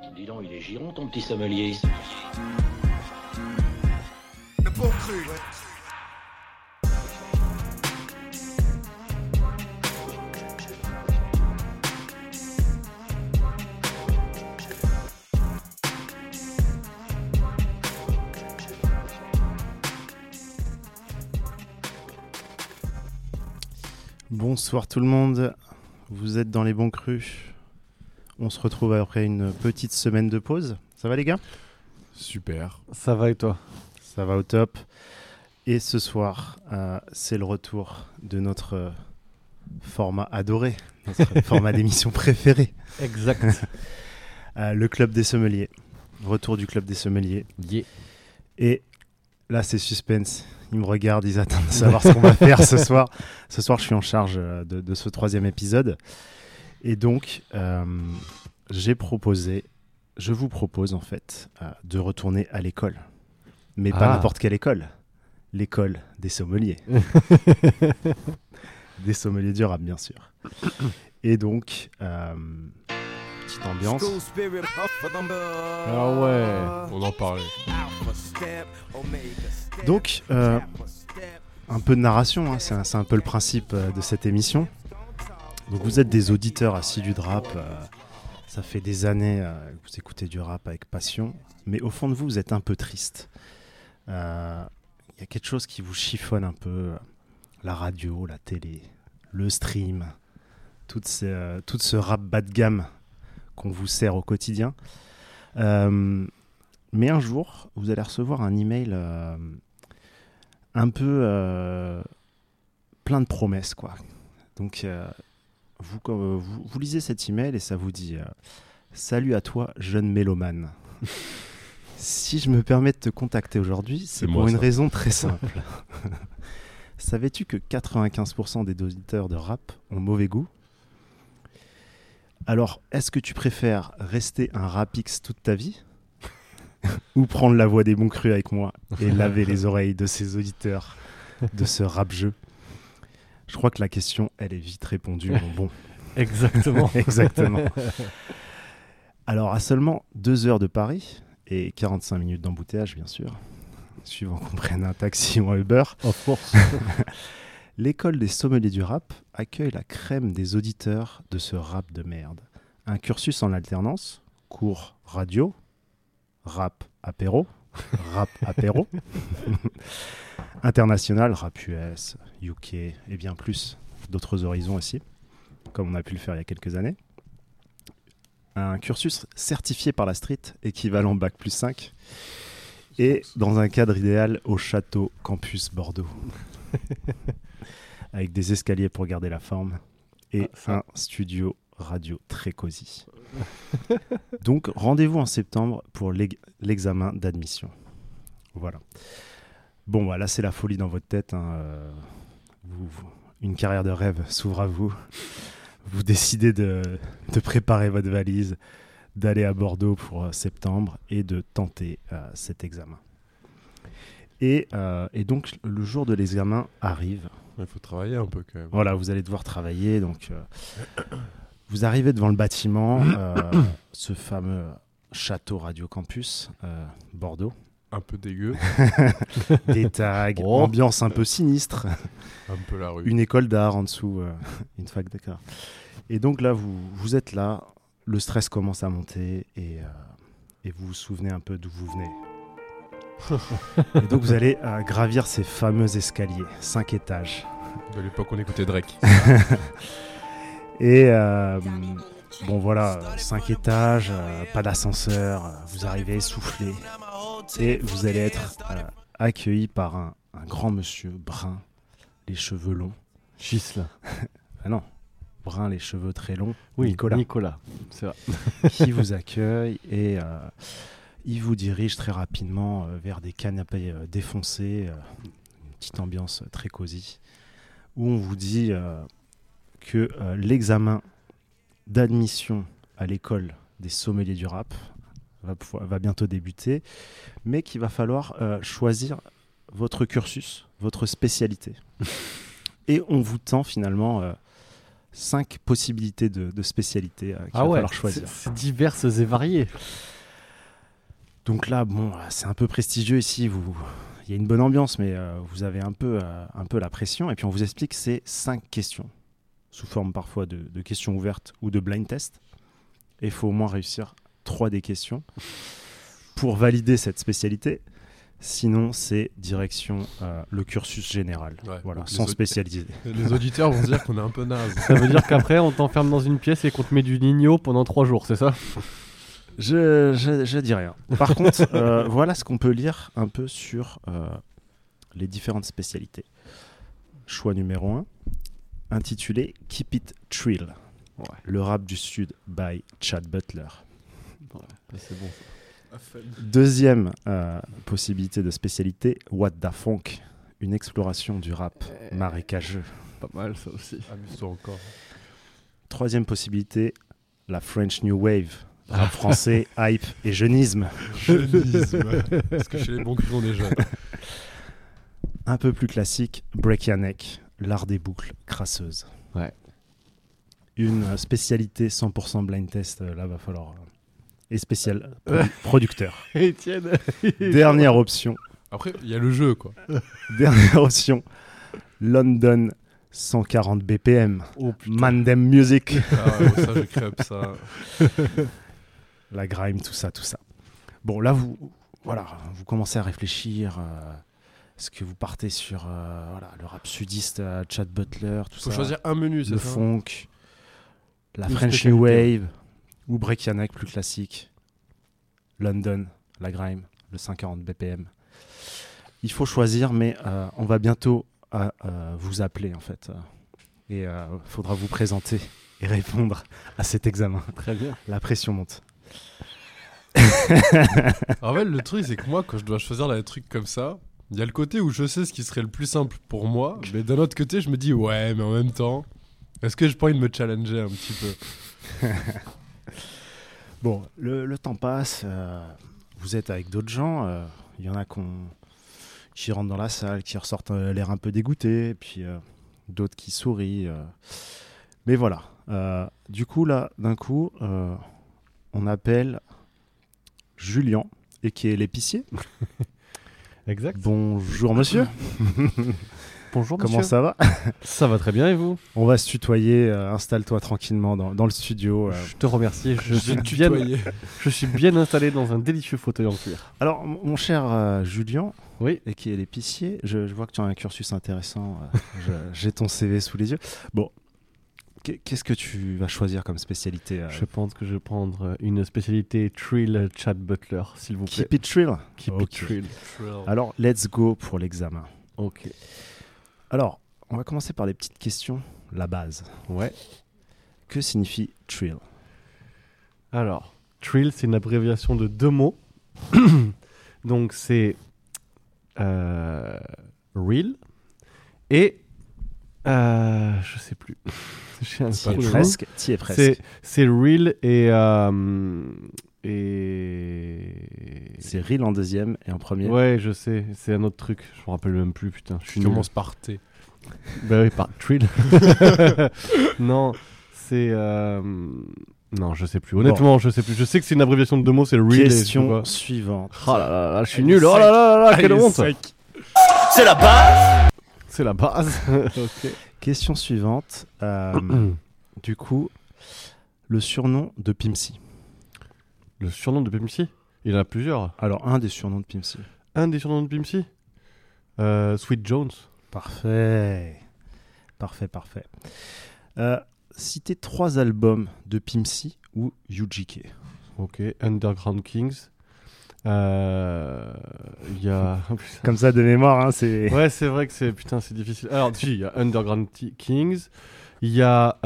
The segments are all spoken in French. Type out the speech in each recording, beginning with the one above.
Dis donc, il est giron ton petit sommelier. Le bon cru, ouais. Bonsoir tout le monde, vous êtes dans les bons crus. On se retrouve après une petite semaine de pause. Ça va les gars ? Super. Ça va et toi ? Ça va au top. Et ce soir, c'est le retour de notre format adoré, notre format d'émission préféré. Exact. Le Club des Sommeliers. Retour du Club des Sommeliers. Yeah. Et là, c'est suspense. Ils me regardent, ils attendent de savoir ce qu'on va faire ce soir. Ce soir, je suis en charge de ce 3e épisode. Et donc, je vous propose en fait de retourner à l'école. Mais pas n'importe quelle école. L'école des sommeliers. Des sommeliers du rap, bien sûr. Et donc, petite ambiance. Ah ouais. On en parlait. Donc, un peu de narration, hein, c'est un peu le principe de cette émission. Donc vous êtes des auditeurs assidus de rap, ça fait des années que vous écoutez du rap avec passion, mais au fond de vous, vous êtes un peu triste. Il y a quelque chose qui vous chiffonne un peu, la radio, la télé, le stream, tout ce rap bas de gamme qu'on vous sert au quotidien. Mais un jour, vous allez recevoir un email un peu plein de promesses, quoi. Donc, vous lisez cet email et ça vous dit « Salut à toi, jeune mélomane. Si je me permets de te contacter aujourd'hui, c'est pour une raison très simple. Savais-tu que 95% des auditeurs de rap ont mauvais goût ? Alors, est-ce que tu préfères rester un rapix toute ta vie ? Ou prendre la voix des bons crus avec moi et laver les oreilles de ces auditeurs de ce rap-jeu ? Je crois que la question, elle est vite répondue. Bon. Exactement. Exactement. Alors, à seulement 2 heures de Paris et 45 minutes d'embouteillage, bien sûr, suivant qu'on prenne un taxi ou un Uber, Of course. l'école des sommeliers du rap accueille la crème des auditeurs de ce rap de merde. Un cursus en alternance, cours radio, rap apéro, international, rap US, UK et bien plus d'autres horizons aussi, comme on a pu le faire il y a quelques années. Un cursus certifié par la street, équivalent Bac+5, et dans un cadre idéal au Château Campus Bordeaux, avec des escaliers pour garder la forme et un studio radio très cosy. Donc rendez-vous en septembre pour l'examen d'admission. Voilà. Bon, là c'est la folie dans votre tête. Hein. Une carrière de rêve s'ouvre à vous. Vous décidez de préparer votre valise, d'aller à Bordeaux pour septembre et de tenter cet examen. Et donc le jour de l'examen arrive. Il faut travailler un peu quand même. Voilà, vous allez devoir travailler. Donc vous arrivez devant le bâtiment, ce fameux château Radio Campus, Bordeaux. Un peu dégueu. Des tags, ambiance un peu sinistre. Un peu la rue. Une école d'art en dessous, une fac d'art. Et donc là, vous êtes là, le stress commence à monter et vous vous souvenez un peu d'où vous venez. Et donc vous allez gravir ces fameux escaliers, 5 étages. De l'époque, on écoutait Drake. Et bon voilà, 5 étages, pas d'ascenseur, vous arrivez essoufflé et vous allez être accueilli par un grand monsieur brun, les cheveux longs. Chisle. Ah non, brun, les cheveux très longs. Oui, Nicolas, c'est vrai. qui vous accueille et il vous dirige très rapidement vers des canapés défoncés, une petite ambiance très cosy, où on vous dit que l'examen d'admission à l'école des sommeliers du rap va bientôt débuter, mais qu'il va falloir choisir votre cursus, votre spécialité. Et on vous tend finalement 5 possibilités de spécialités qu'il Ah va ouais, falloir choisir. c'est diverses et variées. Donc là, bon, c'est un peu prestigieux ici. Il y a une bonne ambiance, mais vous avez un peu la pression. Et puis on vous explique ces 5 questions, sous forme parfois de questions ouvertes ou de blind test. Et il faut au moins réussir 3 des questions pour valider cette spécialité. Sinon, c'est direction le cursus général. Ouais, Voilà, donc sans spécialiser. Les auditeurs vont se dire qu'on est un peu naze. Ça veut dire qu'après, on t'enferme dans une pièce et qu'on te met du Nino pendant 3 jours, c'est ça? Je dis rien. Par contre, voilà ce qu'on peut lire un peu sur les différentes spécialités. Choix numéro 1, intitulé Keep It Trill. Ouais. Le rap du Sud by Chad Butler. Ouais, c'est bon. Deuxième possibilité de spécialité, What Da Funk, une exploration du rap marécageux. Pas mal ça aussi. Amuse-toi encore. Troisième possibilité, la French New Wave, rap français, hype et jeunisme. Jeunisme. Parce que chez les bons culs, on est jeunes. Un peu plus classique, Break Your Neck, l'art des boucles crasseuses. Ouais. Une spécialité 100% blind test, là va falloir... et spécial producteur. Étienne. Dernière option. Après, il y a le jeu, quoi. Dernière option. London 140 BPM. Oh putain. Mandem Music. Ah ouais, ça, je crêpe ça. La grime, tout ça. Bon, là, vous commencez à réfléchir. Est-ce que vous partez sur le rap sudiste, Chad Butler, tout Faut ça. choisir un menu, c'est Le ça? funk, la Une French spécialité. New Wave, ou Break Your Neck, plus classique. London, la grime, le 140 BPM. Il faut choisir, mais on va bientôt vous appeler, en fait. Et il faudra vous présenter et répondre à cet examen. Très bien. La pression monte. En fait, le truc, c'est que moi, quand je dois choisir des trucs comme ça, il y a le côté où je sais ce qui serait le plus simple pour moi, mais d'un autre côté, je me dis, ouais, mais en même temps, est-ce que j'ai pas envie de me challenger un petit peu? Bon, le temps passe. Vous êtes avec d'autres gens. Il y en a qui rentrent dans la salle, qui ressortent l'air un peu dégoûtés, puis d'autres qui sourient. Mais voilà. Du coup, là, d'un coup, on appelle Julien, et qui est l'épicier. Exact. Bonjour, monsieur. Bonjour monsieur. Comment ça va? Ça va très bien et vous? On va se tutoyer. Installe-toi tranquillement dans le studio. Je te remercie. Je suis Tutoyer. bien installé dans un délicieux fauteuil en cuir. Alors, mon cher Julien, Oui. et qui est l'épicier, je vois que tu as un cursus intéressant. J'ai ton CV sous les yeux. Bon, qu'est-ce que tu vas choisir comme spécialité? Je pense que je vais prendre une spécialité Trill Chad Butler, s'il vous plaît. Keep it trill. Keep Ok. it Trill. Alors, let's go pour l'examen. Ok. Alors, on va commencer par des petites questions. La base. Ouais. Que signifie trill? Alors, Trill, c'est une abréviation de 2 mots. Donc, c'est real et je sais plus. J'ai un T'y es trou de presque. T'y es presque. C'est real et C'est real en deuxième et en premier. ouais, je sais, c'est un autre truc. Je me rappelle même plus, putain. Je suis Tu nul. commences par T. Bah oui, par Trill. Non, c'est non, je sais plus. Honnêtement, je sais plus. Je sais que c'est une abréviation de 2 mots, c'est real. Question suivante. Oh là là, je suis nul. Oh là là là, quelle honte. C'est la base. C'est la base. Ok. Question suivante. Du coup, le surnom de Pimsy. Le surnom de Pimsy? Il y en a plusieurs. Alors, un des surnoms de Pimsy. Un des surnoms de Pimsy? Sweet Jones. Parfait. Parfait. Citez 3 albums de Pimsy ou UGK. Ok. Underground Kings. Il y a... Comme ça, de mémoire, hein, c'est... Ouais, c'est vrai que c'est... Putain, c'est difficile. Alors, si, il y a Underground Kings. Il y a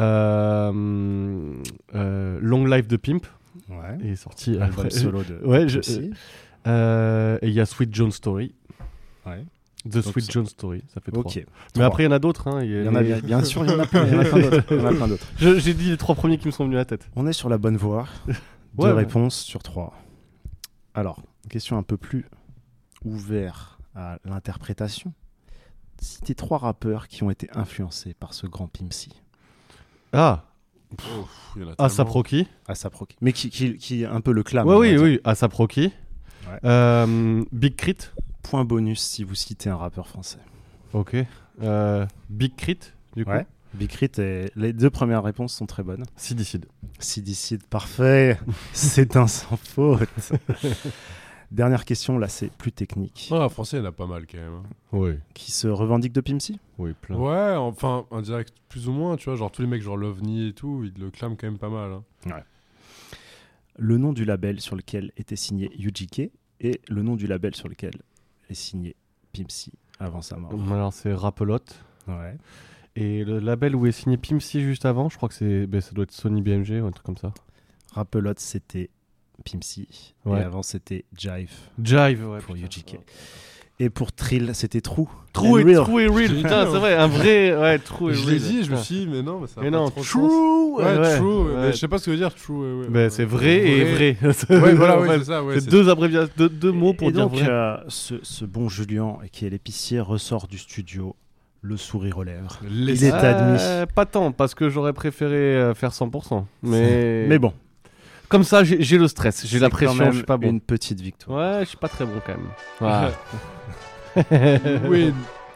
Long Life de Pimp. Ouais. Il est sorti Album après. solo de Ouais, Pimsy. Et il y a Sweet Jones Story. Ouais. The Donc, Sweet Jones Story, ça fait 3. Ok. Mais 3. après, il y en a d'autres. Hein. Il y en a bien sûr, il y en a plein, il y en a plein d'autres. Il y en a plein d'autres. J'ai dit les 3 premiers qui me sont venus à la tête. On est sur la bonne voie. 2 Ouais, réponses sur 3. Alors, question un peu plus ouverte à l'interprétation. Citez 3 rappeurs qui ont été influencés par ce grand Pimsy. Ah, Il y en a Asap tellement. Rocky. ASAP Rocky. Mais qui est un peu le clam. Ouais, on oui, va dire. oui, Asap Rocky. Big Crit. Point bonus si vous citez un rappeur français. Ok. Big Crit, du coup. Ouais. Big Crit, les 2 premières réponses sont très bonnes. Sidicide. Sidicide, parfait. C'est un sans faute. Dernière question, là c'est plus technique. Non, en français, il y en a pas mal quand même. Oui, Qui se revendique de Pimp C? oui, plein. Ouais, enfin, indirect, plus ou moins, tu vois. Genre, tous les mecs, genre Lovni et tout, ils le clament quand même pas mal. Hein. Le nom du label sur lequel était signé UGK et le nom du label sur lequel est signé Pimp C avant sa mort. Alors, c'est Rapelote. Ouais. Et le label où est signé Pimp C juste avant, je crois que ça doit être Sony BMG ou un truc comme ça. Rapelote, c'était Pimp C. Ouais. Et avant, c'était Jive Jive, ouais. pour putain. UGK. Et pour Trill, c'était True. True And et Real. Real. Putain, c'est vrai, un vrai. Ouais, True et Je Real. l'ai dit, je me Putain. suis dit, mais non, mais ça a Mais pas non, trop de sens. True. Ouais, true. ouais. Mais je sais pas ce que veut dire true. Ben, c'est vrai et vrai. Ouais, voilà, Ouais, ouais, c'est ça. Ouais, c'est deux abréviations, deux mots pour et dire donc, vrai. ce bon Julien, qui est l'épicier, ressort du studio, le sourire aux lèvres. Les- Il est admis. Pas tant, parce que j'aurais préféré faire 100%. Mais bon, comme ça, j'ai le stress, j'ai la c'est quand pression, même je suis pas bon. une petite victoire. Ouais, je suis pas très bon quand même. Voilà. Win.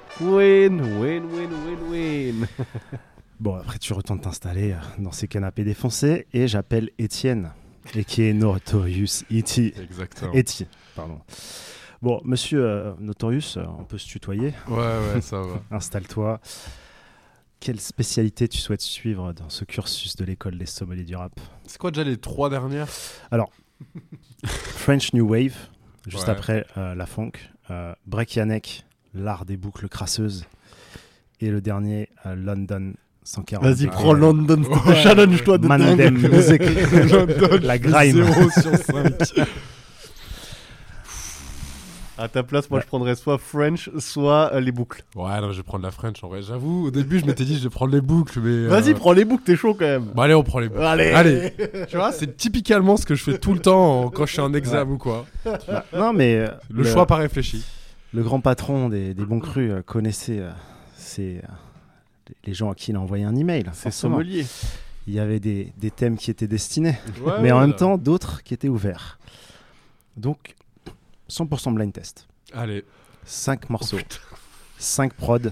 Win. Bon, après, tu retournes t'installer dans ces canapés défoncés et j'appelle Étienne, et qui est Notorious E.T. Exactement. E.T., pardon. Bon, monsieur Notorious, on peut se tutoyer. Ouais, ça va. Installe-toi. Quelle spécialité tu souhaites suivre dans ce cursus de l'école des sommeliers du rap? C'est quoi déjà les 3 dernières? French New Wave, juste Ouais. après la funk. Break-Yannick, l'art des boucles crasseuses. Et le dernier, London 140. Vas-y, prends London, challenge-toi de Mandem dingue. Music. La grime. 0 sur 5. À ta place, moi je prendrais soit French, soit les boucles. Ouais, non, je vais prendre la French en vrai. J'avoue, au début, je m'étais dit, je vais prendre les boucles, mais. Vas-y, prends les boucles, t'es chaud quand même. Bon, allez, on prend les boucles. Allez. Tu vois, c'est typiquement ce que je fais tout le temps quand je suis en examen ou quoi. Non, mais Le choix pas réfléchi. le grand patron des bons crus connaissait les gens à qui il a envoyé un email. C'est forcément. sommelier. Il y avait des thèmes qui étaient destinés, Ouais, mais en ouais, même là. temps d'autres qui étaient ouverts. Donc, 100% blind test. Allez. 5 morceaux, 5 prods.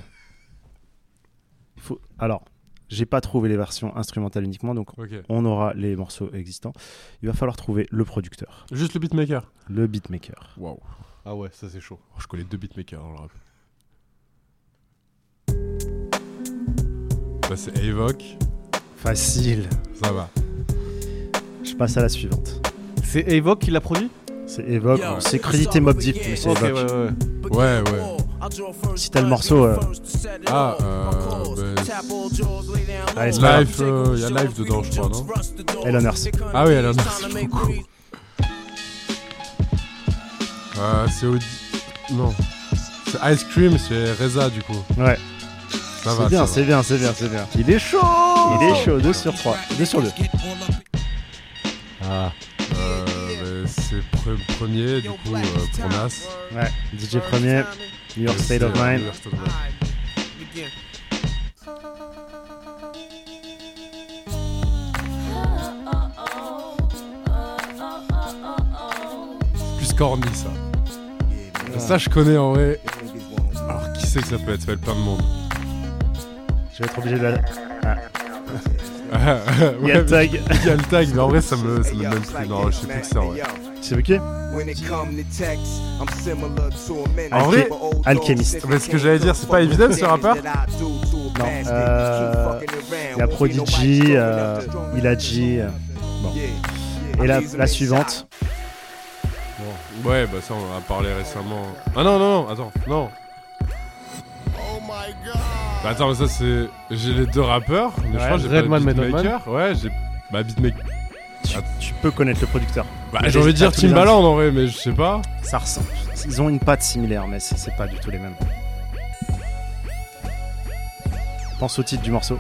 Alors, j'ai pas trouvé les versions instrumentales uniquement, donc Ok. on aura les morceaux existants. Il va falloir trouver le producteur, Juste le beatmaker. le beatmaker. Waouh. Ah ouais, ça c'est chaud. Oh, je connais 2 beatmakers dans le rap. Bah, c'est Avoc. Facile. Ça va. Je passe à la suivante. C'est Evoque qui l'a produit? C'est Evoque, c'est crédité Mobb Deep, mais c'est Ok, Evoque. Ouais. Si t'as le morceau, Ah, allez, c'est pas grave. Life, y a Life dedans, je crois, non? Elon Earth. Ah oui, elle en a beaucoup. C'est Audi. Non. C'est Ice Cream, c'est Reza du coup. Ouais, Ça va. c'est bien, ça c'est bien, c'est bien, c'est bien. Il est chaud. Il est chaud, 2 sur 3, 2 sur 2. Ah. va. C'est premier du coup pour Nas. Ouais, DJ premier, New York State of Mind. New York State of Mind. Plus corny ça. Ça je connais en vrai. Alors qui c'est que ça peut être? Ça peut être plein de monde. Je vais être obligé de la... Il y Ouais, a le tag. il y a le tag, mais en vrai ça me donne plus. Non, je sais plus que c'est en vrai. Tu sais qui? En vrai, Alchemist. Mais ce que j'allais dire, c'est pas évident ce rappeur? Non, il y a Prodigy, Ilaji. Bon. Et la suivante, Ouais, bah ça on en a parlé récemment. Ah non, attends, non. Bah attends, mais ça c'est... J'ai les 2 rappeurs, mais je Ouais, crois que j'ai Redman, pas le Method Man. beatmaker. Ouais, j'ai... Bah beatmaker... tu peux connaître le producteur. Bah Mais j'ai envie de dire tous les Timbaland en vrai, mais je sais pas. Ça ressemble. Ils ont une patte similaire, mais c'est pas du tout les mêmes. Pense au titre du morceau.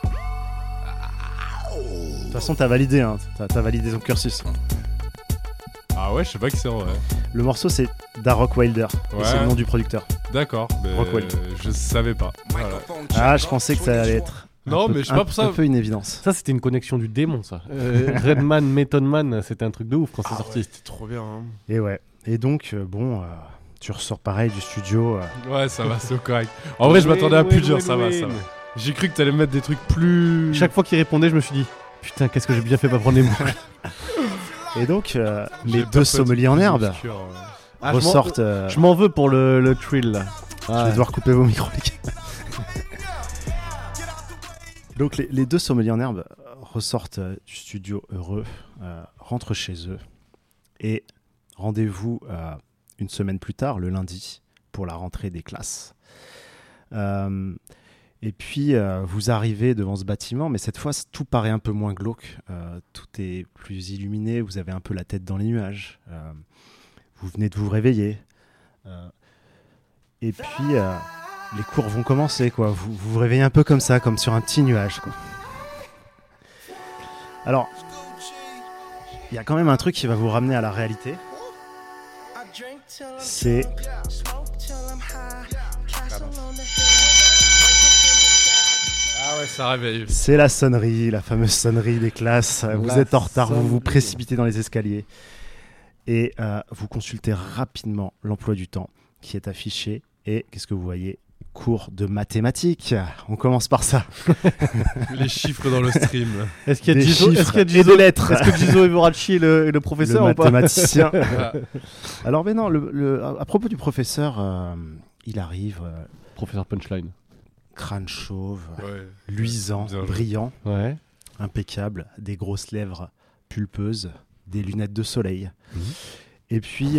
De toute façon, t'as validé, hein. T'as validé ton cursus. Ah ouais, je sais pas qui c'est en vrai. Le morceau, c'est Darok Wilder. Et Ouais. c'est le nom du producteur. D'accord, mais Rockwell. je savais pas. Voilà. Ah, je pensais que ça allait être Non, mais je sais pas pour ça. Un peu une évidence. Ça, c'était une connexion du démon, ça. Redman, Method Man, c'était un truc de ouf quand c'est sorti. Ouais, c'était trop bien. Hein. Et ouais. Et donc, tu ressors pareil du studio. Ouais, ça va, c'est correct. En vrai, je m'attendais à plus dur, ça va. J'ai cru que t'allais mettre des trucs plus. Chaque fois qu'il répondait, je me suis dit, putain, qu'est-ce que j'ai bien fait pas prendre les boucles. Et donc, J'ai les pas deux fait sommeliers en plus herbe obscur, ouais. ressortent. Je m'en veux pour le thrill, là. Je vais devoir couper vos micros, les gars. Donc, les deux sommeliers en herbe ressortent du studio heureux, rentrent chez eux et rendez-vous une semaine plus tard, le lundi, pour la rentrée des classes. Et puis, vous arrivez devant ce bâtiment, mais cette fois, tout paraît un peu moins glauque. Tout est plus illuminé, vous avez un peu la tête dans les nuages. Vous venez de vous réveiller. Et puis, les cours vont commencer, quoi. Vous vous réveillez un peu comme ça, comme sur un petit nuage, quoi. Alors, il y a quand même un truc qui va vous ramener à la réalité. C'est... Ah ouais, ça réveille. C'est la sonnerie, la fameuse sonnerie des classes. Vous êtes en retard, vous vous précipitez dans les escaliers. Et vous consultez rapidement l'emploi du temps qui est affiché. Et qu'est-ce que vous voyez ? Cours de mathématiques. On commence par ça. Les chiffres dans le stream. Est-ce qu'il y a Des Gizo, chiffres et des lettres. Est-ce que Gizo Evoracci est le professeur Le ou pas? mathématicien. Ah. Alors, mais non, à propos du professeur, il arrive, Professeur Punchline. crâne chauve, Ouais. luisant, Bien joué. brillant, Ouais. impeccable, des grosses lèvres pulpeuses, des lunettes de soleil. Mhm. Et puis,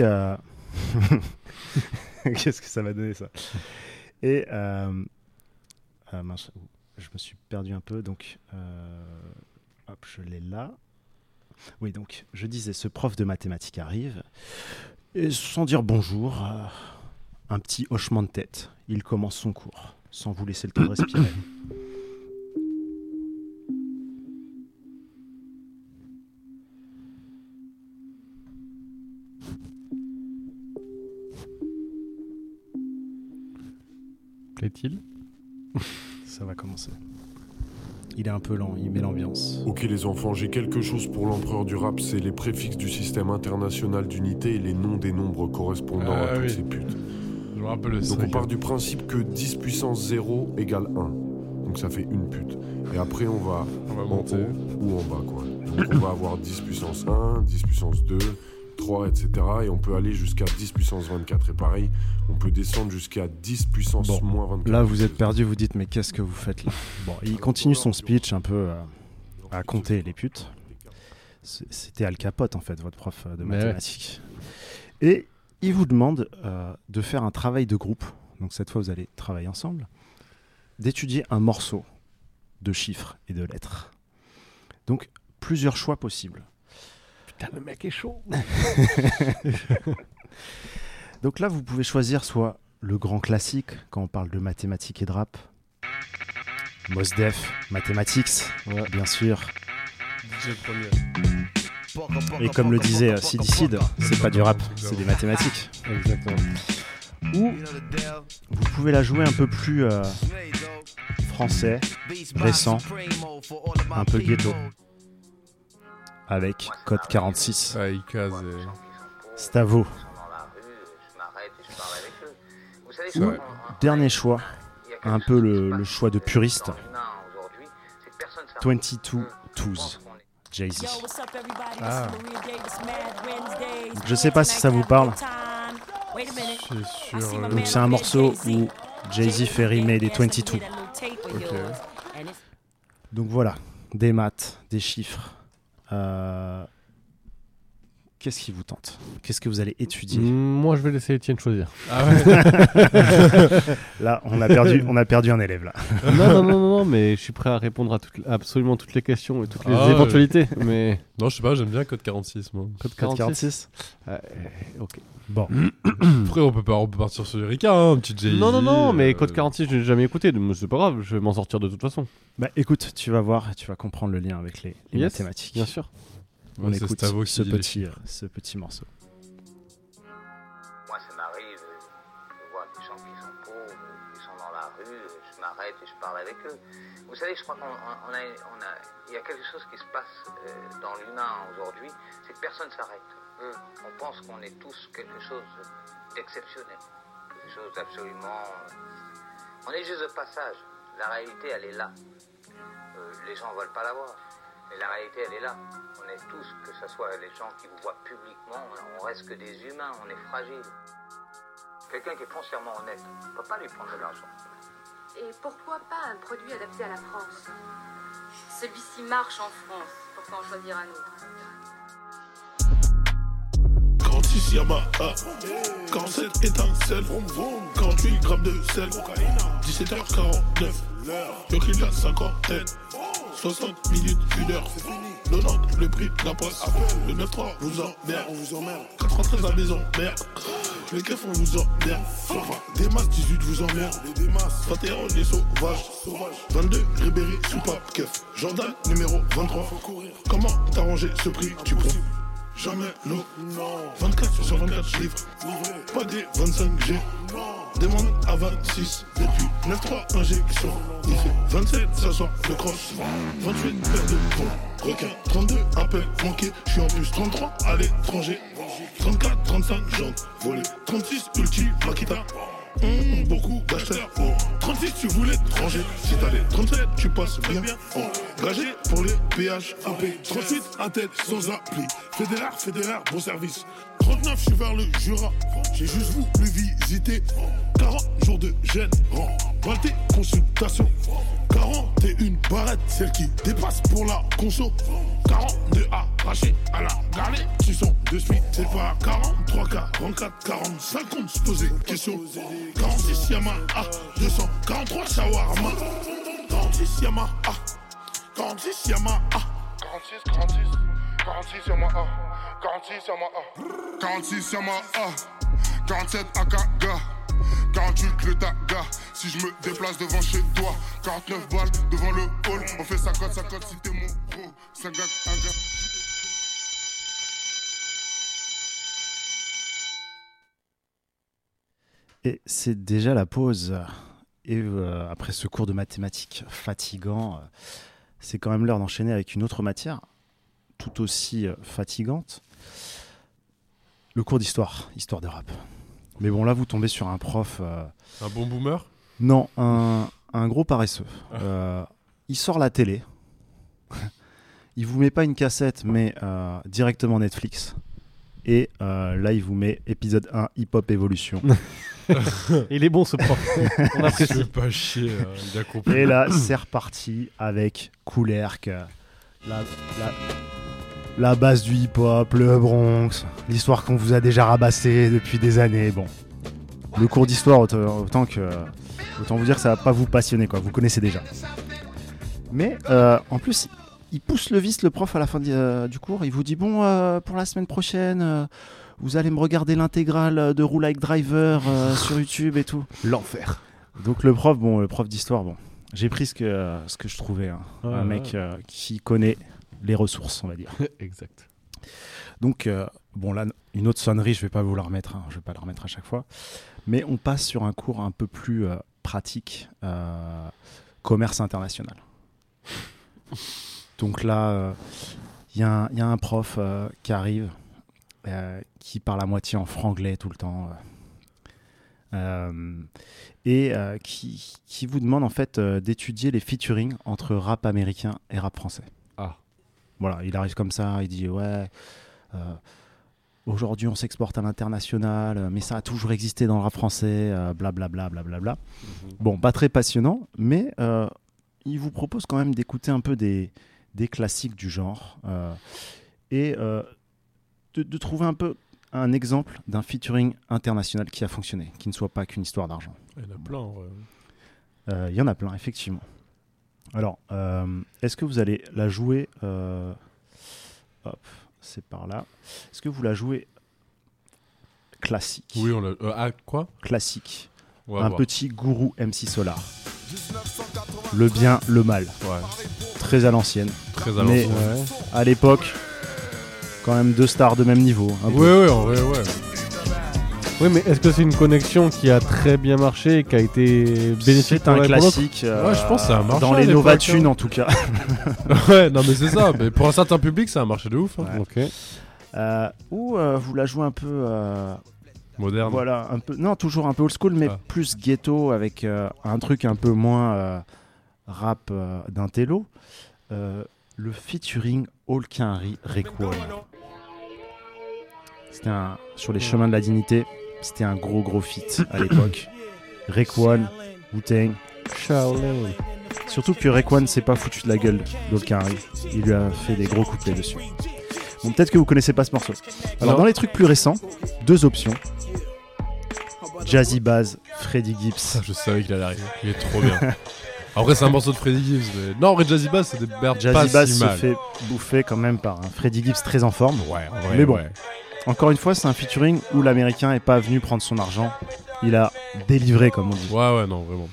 qu'est-ce que ça va donner, ça? Et, mince, je me suis perdu un peu, donc, hop, je l'ai là. Oui, donc, je disais, ce prof de mathématiques arrive, et sans dire bonjour, un petit hochement de tête, il commence son cours, sans vous laisser le temps de respirer. Plaît-il? Ça va commencer. Il est un peu lent, il met l'ambiance. Ok les enfants, j'ai quelque chose pour l'empereur du rap, c'est les préfixes du système international d'unité et les noms des nombres correspondant à toutes oui. ces putes. Je me rappelle le Donc on truc. part du principe que 10 puissance 0 égale 1. Donc ça fait une pute. Et après on va On va en monter. haut ou en bas quoi. Donc on va avoir 10 puissance 1, 10 puissance 2, 3, etc. Et on peut aller jusqu'à 10 puissance 24. Et pareil, on peut descendre jusqu'à 10 puissance Bon, moins 24. Là, vous êtes perdu, vous dites, mais qu'est-ce que vous faites là? Bon, il continue son speech un peu à compter les putes. C'était Al Capote, en fait, votre prof de Mais mathématiques. Et il vous demande de faire un travail de groupe. Donc, cette fois, vous allez travailler ensemble. D'étudier un morceau de chiffres et de lettres. Donc, plusieurs choix possibles. Putain, le mec est chaud. Donc là, vous pouvez choisir soit le grand classique, quand on parle de mathématiques et de rap. Mos Def, Mathematics, Ouais. bien sûr. DJ premier. Et comme le disait Sidi Sid, c'est pas du rap, c'est des mathématiques. Exactement. Ou vous pouvez la jouer un peu plus français, récent, un peu ghetto, avec Code 46. Ah, il case. C'est à vous. C'est vrai. Dernier choix, un peu le choix de puriste, 22 Twos, Jay-Z. Ah. Je sais pas si ça vous parle. C'est sur. Donc c'est un morceau où Jay-Z fait rimer les 22. Ok. Donc voilà, des maths, des chiffres. Qu'est-ce qui vous tente? Qu'est-ce que vous allez étudier? Moi, je vais laisser Étienne choisir. Ah ouais. Là, on a perdu un élève là. non, mais je suis prêt à répondre à absolument toutes les questions et toutes les Ah, éventualités. Mais Non, je sais pas, j'aime bien Code 46, moi. Code Code 46. 46. Ok. Bon, Après, on peut partir sur Erika, hein, un petit Jay-Z. Non, mais Code 46, je n'ai jamais écouté, donc c'est pas grave, je vais m'en sortir de toute façon. bah écoute, tu vas voir, tu vas comprendre le lien avec les Yes, mathématiques. Bien sûr. On Ouais, c'est écoute Stavo qui ce dit les petit, chiffres. ce petit morceau. Moi, ça m'arrive de voir des gens qui sont pauvres, qui sont dans la rue, je marche m'arrête et je parle avec eux. Vous savez, je crois il y a quelque chose qui se passe dans l'humain aujourd'hui, c'est que personne ne s'arrête. On pense qu'on est tous quelque chose d'exceptionnel, quelque chose d'absolument... On est juste de passage. La réalité, elle est là. Les gens ne veulent pas la voir. Mais la réalité, elle est là. On est tous, que ce soit les gens qui vous voient publiquement, on reste que des humains, on est fragiles. Quelqu'un qui est foncièrement honnête, on ne peut pas lui prendre de l'argent. Et pourquoi pas un produit adapté à la France? Celui-ci marche en France, pourquoi en choisir un autre? 46 Yamaha, 47 étincelles, 48 grammes de sel, 17h49, Yoki la cinquantaine, 60 minutes, 1 heure, 90 le prix de la poste, le 9-3 vous emmerde, 93 à la maison, merde, les keufs on vous emmerde, des masses 18 vous emmerde, 21 on est sauvage, 22 Ribéry sous pape keuf, Jordan numéro 23, comment t'arranger ce prix, tu prends jamais l'eau, 24 sur 24 livres, pas des 25G, demande à 26, depuis 9-3 injection, il fait 27, ça sort le cross, 28 paires de ponts, requin, 32 appels manqués, je suis en plus 33 à l'étranger, 34, 35 jantes, volées, 36 ulti, Makita, beaucoup d'acheteurs, 36 tu voulais étranger, si t'as les 37 tu passes bien, engagé pour les péages, 38 à tête sans appli, fédéraire, bon service, 39 je suis vers le Jura, j'ai juste voulu visiter, 40 jours de gêne, balté, consultation, 41 barrettes, celle qui dépasse pour la conso, 42 arrachés à la galette, qui sont de suite, c'est pas 43, 44, 45, on se posait question, 46 Yamaha, 243 shawarma, 46 Yamaha, 46 Yamaha, 46 Yamaha, 46 Yamaha, 47 Akaga, 48 le Taga, si je me déplace devant chez toi, 49 balles devant le hall, on fait 50-50 si t'es mon gros, 5 gars, 1 gars. Et c'est déjà la pause. Et après ce cours de mathématiques fatigant, c'est quand même l'heure d'enchaîner avec une autre matière, tout aussi fatigante. Le cours d'histoire, histoire de rap. Mais bon, là, vous tombez sur un prof... Un bon boomer? Non, un gros paresseux. Il sort la télé. Il vous met pas une cassette, mais directement Netflix. Et là, il vous met épisode 1, Hip Hop Evolution. Il est bon ce prof. On apprécie. C'est pas chier, il a compris. Et là, c'est reparti avec Coulerc, la base du hip-hop, le Bronx, l'histoire qu'on vous a déjà rabassée depuis des années. Bon, le cours d'histoire, autant vous dire que ça va pas vous passionner, quoi. Vous connaissez déjà. Mais en plus, il pousse le vice, le prof, à la fin du cours. Il vous dit bon, pour la semaine prochaine, vous allez me regarder l'intégrale de Rue Like Driver sur YouTube et tout. L'enfer. Donc le prof d'histoire, j'ai pris ce que je trouvais, hein. Un mec qui connaît les ressources, on va dire. Exact. Donc là, une autre sonnerie, je vais pas vous la remettre, hein, je vais pas la remettre à chaque fois, mais on passe sur un cours un peu plus pratique, commerce international. Donc là, il y a un prof qui arrive, qui parle à moitié en franglais tout le temps, et qui vous demande en fait d'étudier les featuring entre rap américain et rap français. Voilà, il arrive comme ça, il dit ouais, aujourd'hui on s'exporte à l'international, mais ça a toujours existé dans le rap français, blablabla, blablabla. Bon, pas très passionnant, mais il vous propose quand même d'écouter un peu des classiques du genre et de trouver un peu un exemple d'un featuring international qui a fonctionné, qui ne soit pas qu'une histoire d'argent. Il y en a plein, ouais. Il y en a plein, effectivement. Alors, est-ce que vous allez la jouer hop, c'est par là. Est-ce que vous la jouez classique? Oui, on l'a... quoi? Classique. On va un voir. Petit Gourou MC Solar. Le bien, le mal. Ouais. Très à l'ancienne. Très à Mais l'ancienne. à l'époque, quand même deux stars de même niveau. Ouais, en vrai, ouais. Oui, mais est-ce que c'est une connexion qui a très bien marché et qui a été bénéfique C'est un classique. Ouais, je pense que ça a marché dans à les l'époque, Novatunes hein. en tout cas. Ouais, non mais c'est ça. Mais pour un certain public, ça a marché de ouf. Hein. Ouais. Ok. Ou vous la jouez un peu. Moderne. Voilà, un peu. Non, toujours un peu old school, mais plus ghetto avec un truc un peu moins rap d'intello. Le featuring All-Kinry Raekwon. C'était sur les chemins de la dignité. C'était un gros feat à l'époque. Raekwon, Wu-Tang. Shaolin. Surtout que Raekwon s'est pas foutu de la gueule d'All-Kinry. Il lui a fait des gros couplets dessus. Bon, peut-être que vous connaissez pas ce morceau. Alors, dans les trucs plus récents, 2 options. Jazzy Bass, Freddie Gibbs. Je savais qu'il allait arriver. Il est trop bien. Après, c'est un morceau de Freddie Gibbs. Mais... Non, en vrai, Jazzy Bass, c'est des berdes pas Jazzy Bass si se mal. fait bouffer quand même par un Freddie Gibbs très en forme. Ouais, en vrai. Mais bon, ouais. encore une fois, c'est un featuring où l'américain est pas venu prendre son argent. Il a délivré, comme on dit. Ouais, non, vraiment.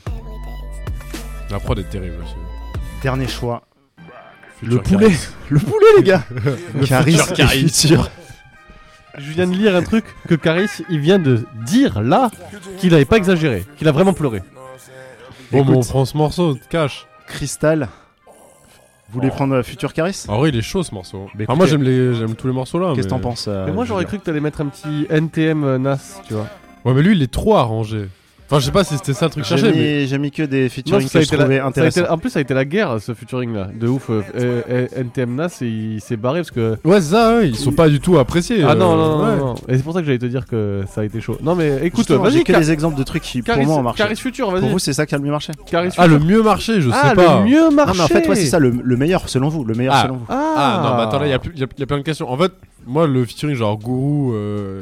La prod est terrible aussi. Dernier choix. Future Le poulet. Caris. Le poulet, les gars. Caris et Future. Je viens de lire un truc que Caris, il vient de dire là qu'il avait pas exagéré, qu'il a vraiment pleuré. Bon, Écoute. mais on prend ce morceau, cash. Crystal. Vous voulez prendre Future Caris? En vrai, il est chaud ce morceau. Bah, Enfin, moi, écoutez, j'aime tous les morceaux là. Qu'est-ce que mais... t'en penses Mais moi j'aurais Julien cru que t'allais mettre un petit NTM Nas, tu vois. Ouais, mais lui, il est trop arrangé. Enfin, je sais pas si c'était ça le truc cherché, mais. J'ai mis que des featuring ça a que je été trouvais ça a été- intéressants. en plus ça a été la guerre ce featuring là, de ouf. NTM Nas il s'est barré parce que... Ouais, c'est ça, ouais, ils sont pas du tout appréciés. Ah non, ouais. non. Et c'est pour ça que j'allais te dire que ça a été chaud. Non mais écoute, Justement, j'ai vas-y, que des exemples de trucs qui pour moi ont marché. Caris Future, vas-y. Pour vous, c'est ça qui a le mieux marché? Caris Ah, le mieux marché, je sais pas. le mieux Non, marché. mais en fait, ouais, c'est ça, le meilleur selon vous. Le meilleur selon vous. Ah non, mais attends, là, il y a plein de questions. En fait, moi, le featuring genre Gourou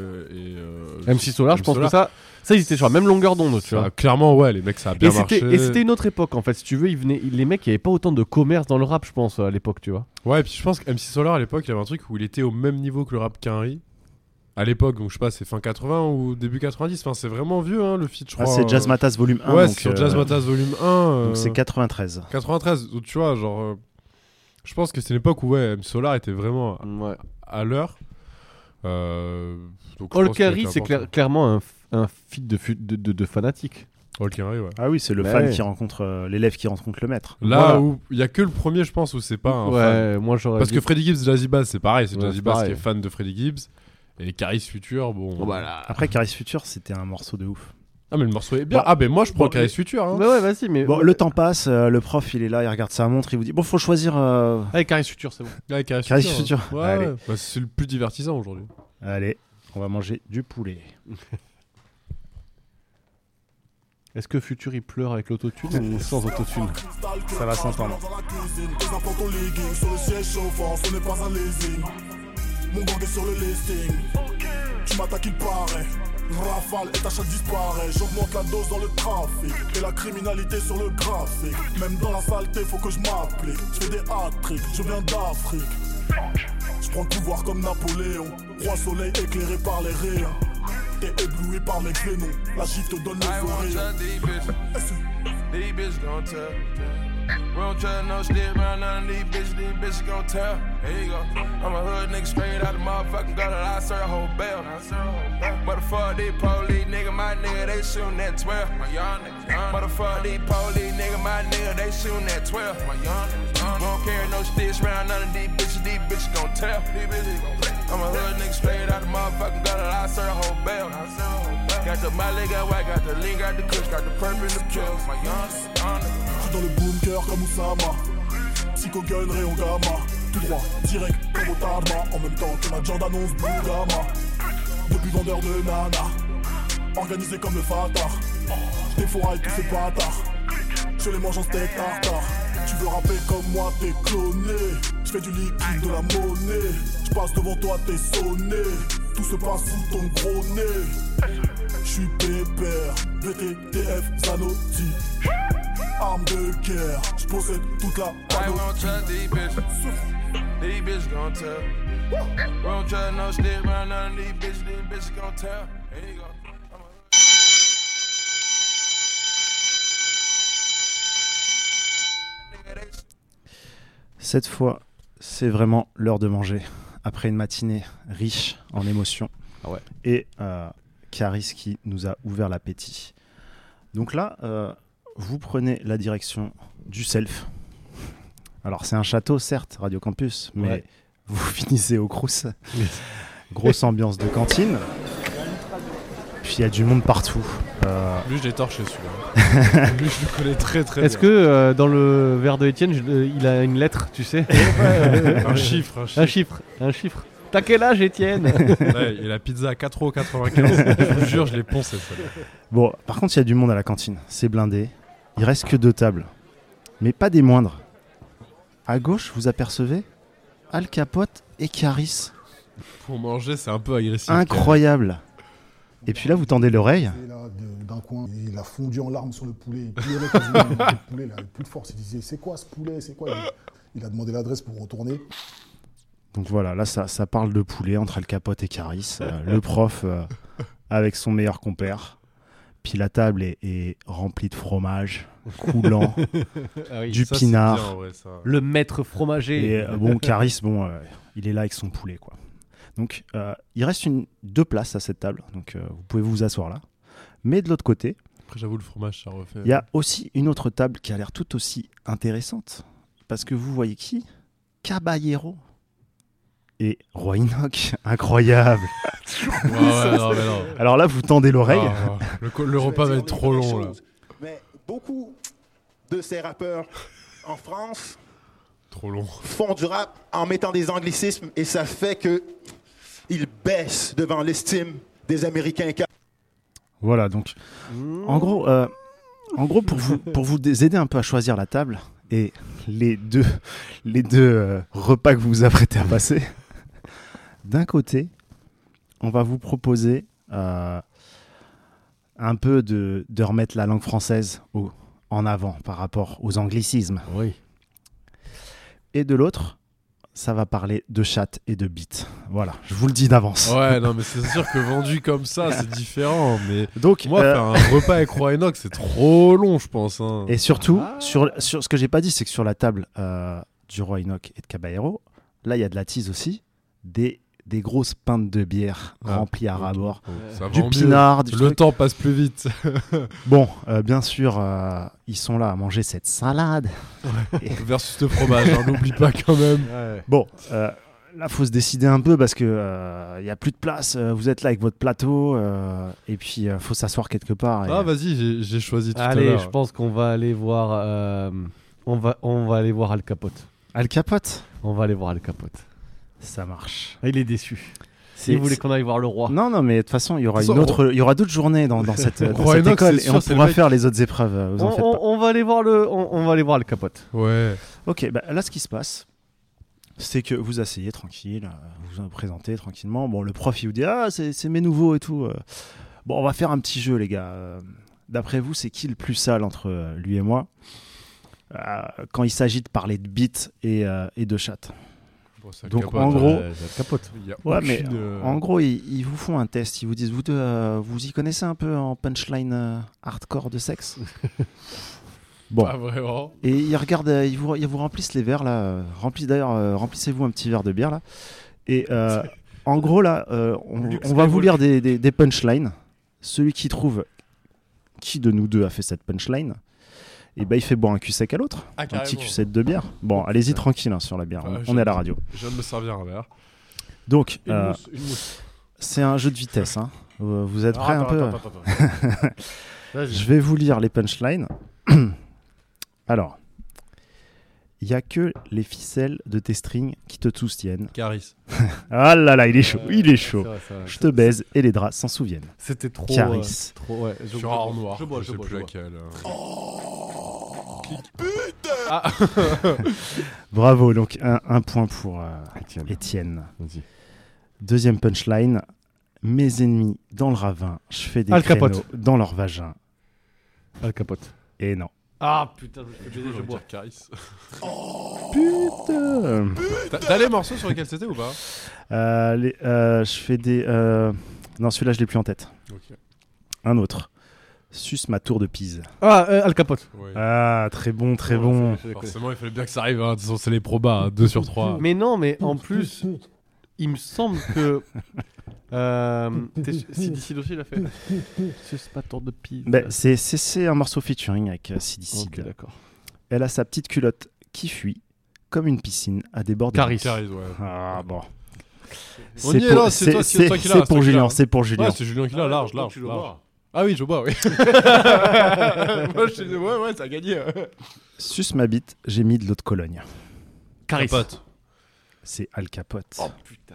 et. MC Solar, je pense Solar, que ça ils étaient sur la même longueur d'onde, tu vois. clairement, ouais, les mecs, ça a bien marché. Et c'était une autre époque en fait, si tu veux, les mecs, il n'y avait pas autant de commerce dans le rap, je pense, à l'époque, tu vois. Ouais, et puis je pense que MC Solar à l'époque, il y avait un truc où il était au même niveau que le rap Quinry. À l'époque, donc je sais pas, c'est fin 80 ou début 90. Enfin, c'est vraiment vieux, hein, le feat, je crois. C'est Jazz Matas volume 1. Ouais, donc, c'est sur Jazz Matas volume 1. Donc c'est 93. 93, donc tu vois, genre. Je pense que c'est une époque où, ouais, MC Solar était vraiment Ouais. à l'heure. Donc, je All pense qu'il Carry, était c'est important. clairement un feat de fanatique. All Carry, ouais. Ah oui, c'est le Bah fan ouais. qui rencontre l'élève qui rencontre le maître. Là Voilà. où il y a que le premier, je pense, où c'est pas un fan. Ouais, moi j'aurais Parce dit- que Freddie Gibbs, Jazzy Bass, c'est pareil. C'est Ouais, Jazzy c'est Bass qui pareil. est fan de Freddie Gibbs. Et Caris Future, bon. Voilà. Après, Caris Future, c'était un morceau de ouf. Ah, mais le morceau est bien. Bon. Ah, ben moi, je prends Bon, Caris Future. Hein. Bah ouais, vas-y, mais. Bon, le temps passe, le prof il est là, il regarde sa montre, il vous dit bon, faut choisir. Allez, Caris Future, c'est bon. Ouais, Caris Caris Future. Future. Ouais, Allez. ouais. Bah, c'est le plus divertissant aujourd'hui. Allez, on va manger du poulet. Est-ce que Future il pleure avec l'autotune ou sans autotune? Ça va s'entendre. Tes enfants ton legging sur le siège chauffant, ce n'est pas un leasing. Mon gang est sur le listing. Tu m'attaques, il paraît. Rafale et ta chatte disparaît. J'augmente la dose dans le trafic et la criminalité sur le graphique. Même dans la saleté, faut que je m'applique. Je fais des hat-tricks, je viens d'Afrique. Je prends le pouvoir comme Napoléon. Roi soleil éclairé par les rayons. T'es ébloui par mes clénons. La gifle te donne les oreilles. These bitches gon' tell. We don't trust no shit around none of these bitches gon' tell. Here you go. I'm a hood nigga straight out the motherfucking gutter. I serve a whole bell. But the fuck these police nigga, my nigga, they shootin' at 12. My young nigga. But the fuck these police nigga, my nigga, they shootin' at 12. My young nigga. Won't carry no sticks around none of these bitches gon' tell. I'm a hood nigga straight out the motherfucking gutter. I serve a whole bell. Got the Miley, got white, got the lean, got the kush, got the purple in the pills. My young nigga. J'suis dans le bunker comme Oussama. Psycho gun, rayon gamma. Tout droit, direct comme au Tama. En même temps que ma Jordan annonce Blue Gamma. Depuis vendeur de nana. Organisé comme le Fatah. J'défouraille tous ces bâtards. Je les mange en steak tartare. Tu veux rapper comme moi, t'es cloné. J'fais du liquide, de la monnaie. J'passe devant toi, t'es sonné. Tout se passe sous ton gros nez. J'suis pépère, VTTF, Zanotti. Arme de guerre, j'possède toute la I won't trust these bitches. These bitches gon' tell. We don't trust no shit around none of these bitches gon' tell. Here you go. Cette fois, c'est vraiment l'heure de manger. Après une matinée riche en émotions. Ah ouais. Et Caris qui nous a ouvert l'appétit. Donc là, vous prenez la direction du Self. Alors c'est un château, certes, Radio Campus, mais vous finissez au Crous. Grosse ambiance de cantine. Puis il y a du monde partout. Lui, je l'ai torché celui-là. Lui, je le connais très très Est-ce bien. que dans le verre de Étienne, il a une lettre, tu sais? Un chiffre. Un chiffre. T'as quel âge, Étienne? Ouais, et la pizza à 4,95€. Je vous jure, je l'ai poncé celle-là. Bon, par contre, il y a du monde à la cantine. C'est blindé. Il reste que 2 tables. Mais pas des moindres. À gauche, vous apercevez Al Capote et Caris. Pour manger, c'est un peu agressif. Incroyable. Et puis là, vous tendez l'oreille. Et là, d'un coin, il a fondu en larmes sur le poulet. Il pleurait quasiment. Le poulet, il avait plus de force. Il disait, c'est quoi ce poulet? C'est quoi? Il a demandé l'adresse pour retourner. Donc voilà, là, ça parle de poulet entre Al Capote et Caris. Le prof avec son meilleur compère. Puis la table est remplie de fromage, coulant, du ça, pinard. c'est bien, ouais, ça. Le maître fromager. Et bon, Caris, il est là avec son poulet, quoi. Donc, il reste 2 places à cette table. Donc, vous pouvez vous asseoir là. Mais de l'autre côté, Après, j'avoue, le fromage, ça refait. il y a aussi une autre table qui a l'air tout aussi intéressante. Parce que vous voyez qui? Caballero et Roi Enoch. Incroyable. Ouais, non, mais non. Alors là, vous tendez l'oreille. Ah, le repas va être trop long, là. Mais beaucoup de ces rappeurs en France Trop long. font du rap en mettant des anglicismes et ça fait que ils baissent devant l'estime des Américains. Voilà, donc en gros, pour vous aider un peu à choisir la table et les deux repas que vous vous apprêtez à passer, d'un côté, on va vous proposer un peu de remettre la langue française en avant par rapport aux anglicismes. Oui. Et de l'autre, ça va parler de chat et de beat. Voilà, je vous le dis d'avance. Ouais, non, mais c'est sûr que vendu comme ça, c'est différent. Mais Donc, moi, faire un repas avec Roi Enoch, c'est trop long, je pense. Hein. Et surtout, sur ce que j'ai pas dit, c'est que sur la table du Roi Enoch et de Caballero, là, il y a de la tease aussi, des grosses pintes de bière remplies à ras-bord, Ça du vend mieux. pinard, du Le truc. temps passe plus vite. Bon, bien sûr, ils sont là à manger cette salade. Versus le fromage, hein, n'oublie pas quand même. Bon, là, faut se décider un peu parce que il y a plus de place. Vous êtes là avec votre plateau et puis faut s'asseoir quelque part. Ah, vas-y, j'ai choisi tout à Allez, l'heure. je pense qu'on va aller voir. On va aller voir Al Capote. Al Capote. On va aller voir Al Capote. Ça marche. Il est déçu. Il voulait qu'on aille voir le roi. Non, mais de toute façon, il y aura De il y aura d'autres journées dans cette Roi Enoch, école c'est et on sûr, c'est pourra le mec- faire les autres épreuves. Vous en faites pas. On va aller voir on va aller voir Al Capote. Ouais. Ok, là, ce qui se passe, c'est que vous asseyez tranquille, vous vous présentez tranquillement. Bon, le prof, il vous dit « Ah, c'est mes nouveaux et tout. » Bon, on va faire un petit jeu, les gars. D'après vous, c'est qui le plus sale entre lui et moi quand il s'agit de parler de beat et de chat? Bon, c'est Al Donc, Capote, en gros... Al Capote. Il y a Ouais, mais aucune, en gros, ils vous font un test. Ils vous disent, vous deux, vous y connaissez un peu en punchline hardcore de sexe? Bon. Pas vraiment. Et ils regardent, ils vous remplissent les verres là. Remplissez-vous un petit verre de bière là. Et en gros là, on va vous lire des punchlines. Celui qui trouve qui de nous deux a fait cette punchline, et ben il fait boire un cul sec à l'autre. Ah, un carrément. petit cul sec de bière. Bon, allez-y tranquille hein, sur la bière. On est à la radio. Je viens de me servir un verre. Donc, Une mousse. c'est un jeu de vitesse. Hein. Vous êtes prêts un peu? Attends. Je vais vous lire les punchlines. Alors, il n'y a que les ficelles de tes strings qui te soutiennent. Caris. Ah là là, il est chaud, il est chaud. C'est vrai. Je te baise et les draps s'en souviennent. C'était trop. Caris. Trop, ouais. Sur un noir. Je bois. sais plus laquelle. Bravo, donc un point pour Étienne. Étienne. Vas-y. Deuxième punchline. Mes ennemis dans le ravin, je fais des Al créneaux Capote. dans leur vagin. Al Capote. Et non. Ah putain, je bois. Caris. Putain. T'as les morceaux sur lesquels c'était ou pas? Je fais des... Non, celui-là, je l'ai plus en tête. Ok. Un autre. Suce ma tour de Pise. Ah, Al Capote. Ouais. Ah, très bon, très bon. Forcément, il fallait bien que ça arrive. Hein. De toute façon, c'est les probas, 2 sur 3. Mais non, mais en plus, il me semble que Sidicide aussi, il a fait. Suspator de piste. Ben, c'est un morceau featuring avec Sidicide. Ok, d'accord. Elle a sa petite culotte qui fuit comme une piscine à des bords de Caris, ouais. Ah bon. On y est là, c'est toi qui l'as. C'est pour Julien, c'est pour Julien. Ouais, c'est Julien qui l'a, large. Ah oui, je bois, oui. Moi, je dis, ouais, ça a gagné. Suce ma bite, j'ai mis de l'eau de Cologne. Caris. Capote. C'est Al Capote. Oh putain.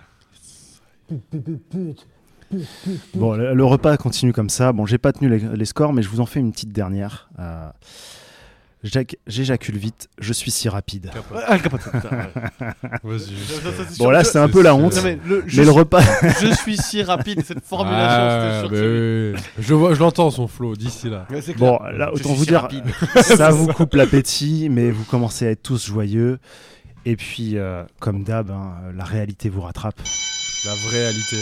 Bon, le repas continue comme ça. Bon, j'ai pas tenu les scores, mais je vous en fais une petite dernière. J'éjacule vite, je suis si rapide. Al Capote. Vas-y. Bon, là, c'est un peu la honte. Mais le repas. Je suis si rapide, cette formulation, c'était sûr. Je l'entends son flow d'ici là. Bon, là, autant vous dire, ça vous coupe l'appétit, mais vous commencez à être tous joyeux. Et puis, comme d'hab, la réalité vous rattrape. La réalité.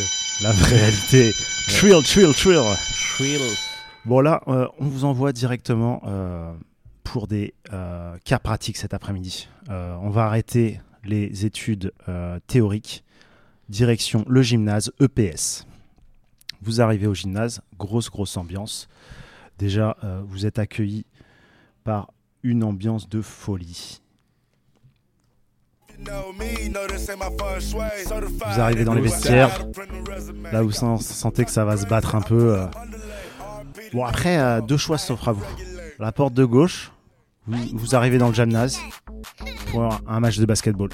Thrill. Bon, là, on vous envoie directement pour des cas pratiques cet après-midi. On va arrêter les études théoriques. Direction le gymnase EPS. Vous arrivez au gymnase, grosse ambiance. Déjà, vous êtes accueillis par une ambiance de folie. Vous arrivez dans les vestiaires, là vous sentez que ça va se battre un peu. Bon, après, deux choix s'offrent à vous. La porte de gauche, vous arrivez dans le gymnase pour un match de basketball.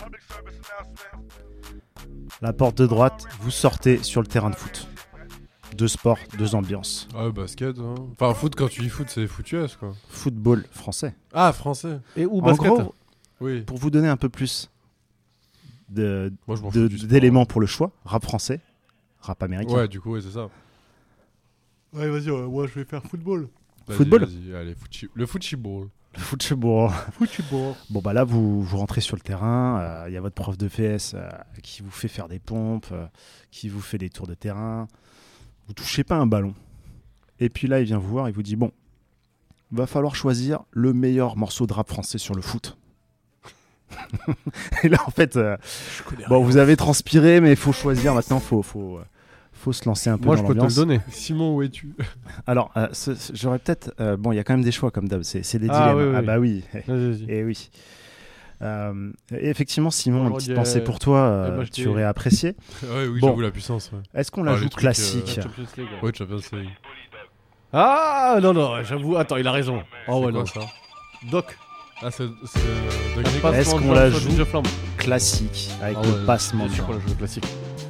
La porte de droite, vous sortez sur le terrain de foot. Deux sports, deux ambiances. Ah, basket, hein. Enfin, foot, quand tu dis foot, c'est foutueuse, quoi. Football français. Ah, français. Et où En basket gros, Oui. pour vous donner un peu plus Moi, je m'en fous du sport. d'éléments pour le choix, rap français, rap américain. Ouais, du coup, ouais, c'est ça. Ouais, vas-y, moi je vais faire football. Football. Vas-y, allez, le football. Le football. Football. Bon, bah là, vous rentrez sur le terrain, il y a votre prof de PS qui vous fait faire des pompes, qui vous fait des tours de terrain. Vous touchez pas un ballon. Et puis là, il vient vous voir, il vous dit, bon, va falloir choisir le meilleur morceau de rap français sur le foot. Et là, en fait, bon, vous avez transpiré, mais il faut choisir maintenant, faut se lancer un peu Moi, dans je peux te l'ambiance. le donner. Simon, où es-tu? Alors, j'aurais peut-être... bon, il y a quand même des choix comme d'hab, c'est des Ah, dilemmes. oui. Ah bah oui. Vas-y. Et oui. Et effectivement, Simon, une J'aurais petite dit, pensée pour toi, MHD. tu aurais apprécié. Ouais, oui, Bon. j'avoue la puissance. Ouais. Est-ce qu'on la Ah, joue les trucs, classique Champions League. Ouais, Champions League. Ah non, j'avoue. Attends, il a raison. Oh ouais, C'est non. quoi, ça? Doc. Ah, c'est Dominique. Passement Est-ce de qu'on la Jean- joue Ninja Flamme. classique, avec Ah le ouais, passement bien de sûr jambes? qu'on la joue classique.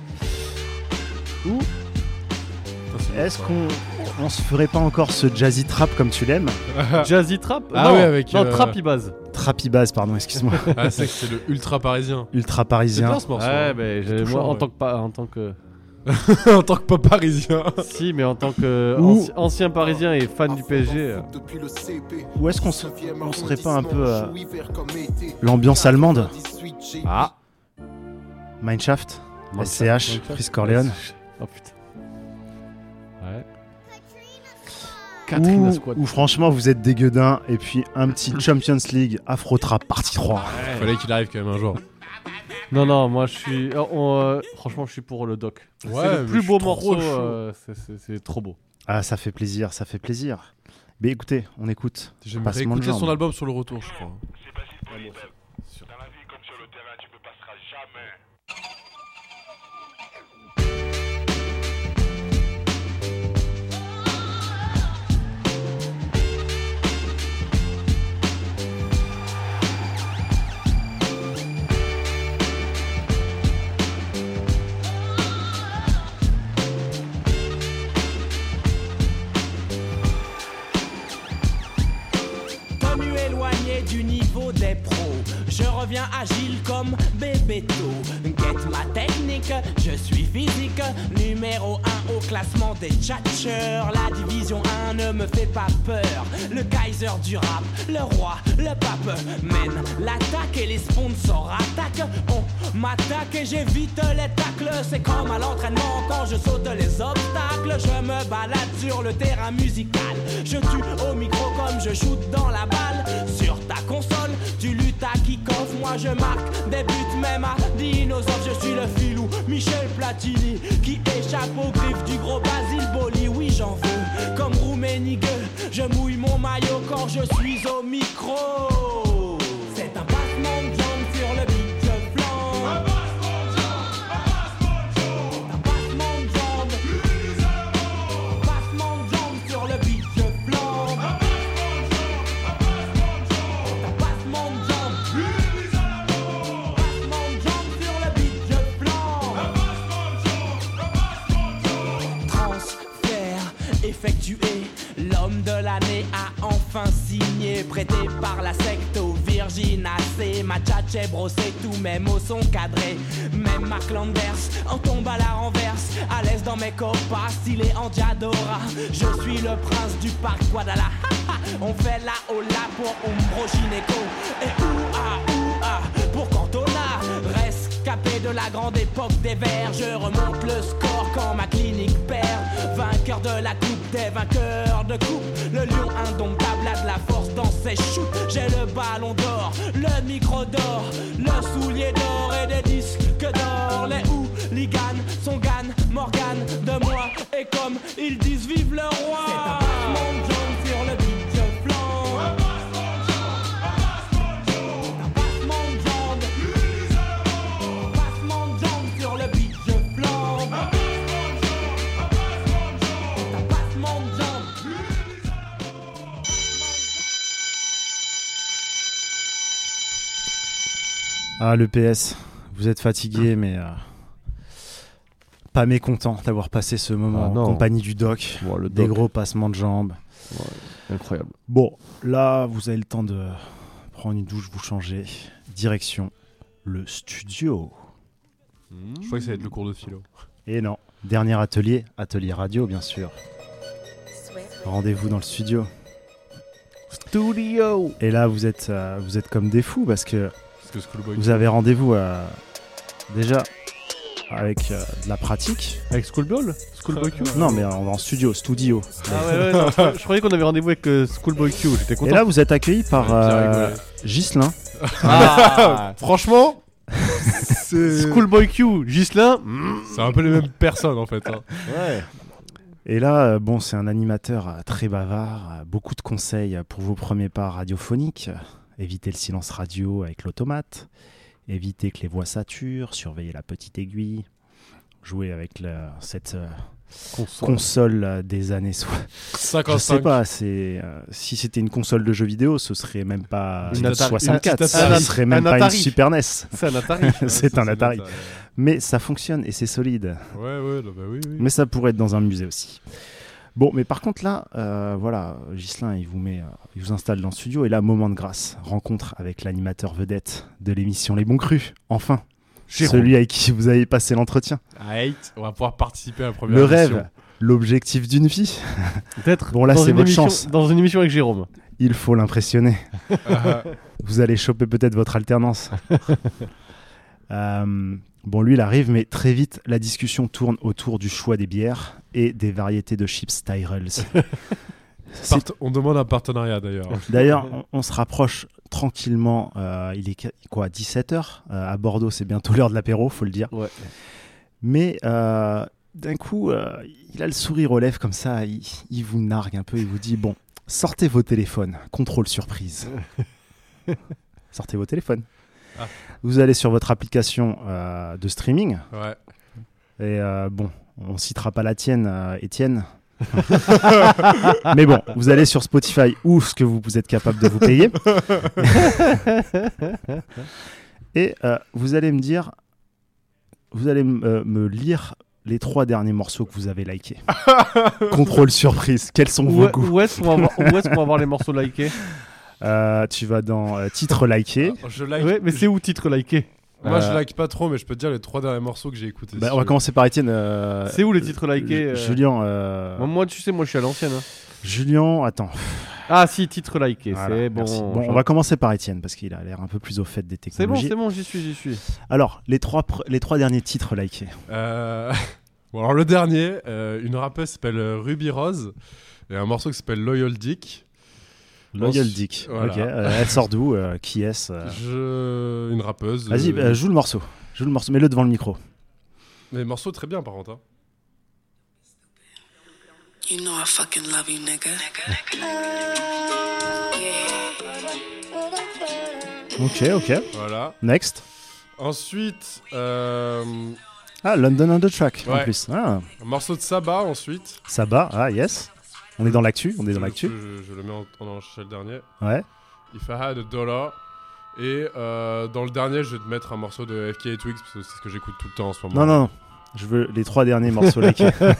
Est-ce qu'on se ferait pas encore ce jazzy trap comme tu l'aimes? Jazzy Trap. Ah Non, ouais, avec, non, Trap Ibaz. Trappy Baz, pardon, excuse-moi. Ah, c'est que c'est le ultra parisien. Ultra C'est parisien. bien ce morceau. Ouais, hein. mais C'est moi, touchant, en ouais. tant que En tant que pas parisien. si, mais en tant que Ou- ancien parisien et fan du PSG. Ou est-ce qu'on serait pas un peu l'ambiance allemande? Ah. Mineshaft, SCH, Chris Corleone. Oh putain. Ouais. Katrina Squad. Ou franchement vous êtes des gueudins et puis un petit Champions League Afro Trap partie 3. Fallait qu'il arrive quand même un jour. Non, moi je suis. Franchement, je suis pour le doc. Ouais, c'est le mais plus je suis beau trop morceau. chaud. C'est trop beau. Ah ça fait plaisir, ça fait plaisir. Mais écoutez, on écoute. J'aimerais Passement de écouter son jambes. album sur le retour, je crois. Connu éloigné du niveau des pros, je reviens agile comme Bébéto. Guette ma technique, je suis physique, numéro 1 au classement des tchatcheurs. La division 1 ne me fait pas peur. Le Kaiser du rap, le roi, le pape mène l'attaque et les sponsors attaquent. On m'attaque et j'évite les tacles. C'est comme à l'entraînement quand je saute les obstacles. Je me balade sur le terrain musical. Je tue au micro comme je shoot dans la balle. Sur ta console, tu luttes à kick-off, moi je marque des buts même à dinosaures. Je suis le filou Michel Platini qui échappe aux griffes du gros Basile Boli. Oui, j'en veux comme Rouménigue, je mouille mon maillot quand je suis au micro. C'est un passement de jambes sur le beat, je flambe. Un passement de jambes, un passement de jambes. Un passement de jambes sur le beat, je flambe. Un passement de jambes, un passement de jambes sur le beat, je flambe. Transfert effectué, l'homme de l'année a enfin signé, prêté par la secte aux virginacées. Ma tchatche brossée, tous mes mots sont cadrés. Même Mark Landers en tombe à la renverse, à l'aise dans mes copas, stylé en Diadora. Je suis le prince du parc Guadalajara. On fait la hola pour Umbro Gineco et ouah pour Cantona. Rescapé de la grande époque des Verts, je remonte le score quand ma clinique perd. Vainqueur de la coupe des vainqueurs de coupe, le lion indomptable a de la force dans ses shoots. J'ai le ballon d'or, le micro d'or, le soulier d'or et des disques d'or. Les hooligans sont Gann, Morgan de moi, et comme ils disent vive le roi. C'est un passement de jambes sur le beat, je flambe. Un passement de jambes, un passement de jambes. Un passement de jambes sur le beat, je flambe. Un passement de jambes. Ah, le PS, vous êtes fatigué, mais pas mécontent d'avoir passé ce moment en compagnie du doc. Des gros passements de jambes. Ouais, incroyable. Bon, là, vous avez le temps de prendre une douche, vous changer. Direction le studio. Je crois que ça va être le cours de philo. Et non, dernier atelier radio, bien sûr. Rendez-vous dans le studio. Et là, vous êtes comme des fous parce que vous avez rendez-vous déjà avec de la pratique. Avec Schoolboy Q? Non, mais on va en studio. Ah ouais, non, je croyais qu'on avait rendez-vous avec Schoolboy Q, j'étais content. Et là, vous êtes accueillis par Ghislain. Ah, franchement, Schoolboy Q, Ghislain, c'est un peu les mêmes personnes en fait. Hein. Ouais. Et là, bon, c'est un animateur très bavard, beaucoup de conseils pour vos premiers pas radiophoniques. Évitez le silence radio avec l'automate, évitez que les voix saturent, surveillez la petite aiguille, jouez avec cette console des années 55. Je sais pas, si c'était une console de jeux vidéo, ce serait même pas une 64, ce serait même pas une Super NES. C'est un Atari. C'est un Atari. Mais ça fonctionne et c'est solide. Ouais, bah oui. Mais ça pourrait être dans un musée aussi. Bon, mais par contre là, voilà, Ghislain, il vous installe dans le studio et là, moment de grâce, rencontre avec l'animateur vedette de l'émission Les Bons Crus, enfin, celui avec qui vous avez passé l'entretien. On va pouvoir participer à la première Le émission. rêve, l'objectif d'une vie. Peut-être. Bon là, c'est votre chance. Dans une émission avec Jérôme. Il faut l'impressionner. Vous allez choper peut-être votre alternance. Bon, lui, il arrive, mais très vite, la discussion tourne autour du choix des bières et des variétés de chips Tyrrells. On demande un partenariat, d'ailleurs. D'ailleurs, on se rapproche tranquillement. Il est quoi, 17h à Bordeaux, c'est bientôt l'heure de l'apéro, faut le dire. Ouais. Mais d'un coup, il a le sourire aux lèvres comme ça, il vous nargue un peu, il vous dit, bon, sortez vos téléphones, contrôle surprise. Sortez vos téléphones. Ah. Vous allez sur votre application de streaming. Ouais. Et bon, on citera pas la tienne, Étienne. Mais bon, vous allez sur Spotify ou ce que vous êtes capable de vous payer. Et vous allez me dire, vous allez me lire les 3 derniers morceaux que vous avez likés. Contrôle surprise. Quels sont vos goûts? Où est-ce qu'on va voir les morceaux likés? Tu vas dans titre liké. Je like. Ouais, mais c'est où titre liké? Moi, je like pas trop, mais je peux te dire les 3 derniers morceaux que j'ai écoutés. On va commencer par Étienne. C'est où les titres likés? Julien. Moi, tu sais, moi, je suis à l'ancienne. Hein. Julien, attends. Ah, si, titre liké, voilà, c'est bon. Bon, on va commencer par Étienne parce qu'il a l'air un peu plus au fait des technologies. C'est bon, j'y suis. Alors, les trois derniers titres likés. Bon, alors le dernier, une rappeuse s'appelle Ruby Rose et un morceau qui s'appelle Loyal Dick. Loyal Dick. Voilà. Ok. Elle sort d'où Qui est-ce Une rappeuse. Vas-y, joue le morceau. Mets-le devant le micro. Mais morceau très bien par contre. Hein. You know I fucking love you, nigga. Ok. Voilà. Next. Ensuite. London on the Track en Ouais. plus. Ah. Un morceau de Saba ensuite. Saba, yes. On est dans l'actu. Je le mets en enchaîne le dernier. Ouais. If I Had a Dollar. Et dans le dernier, je vais te mettre un morceau de FKA Twigs parce que c'est ce que j'écoute tout le temps en ce moment. Non. Je veux les 3 derniers morceaux là.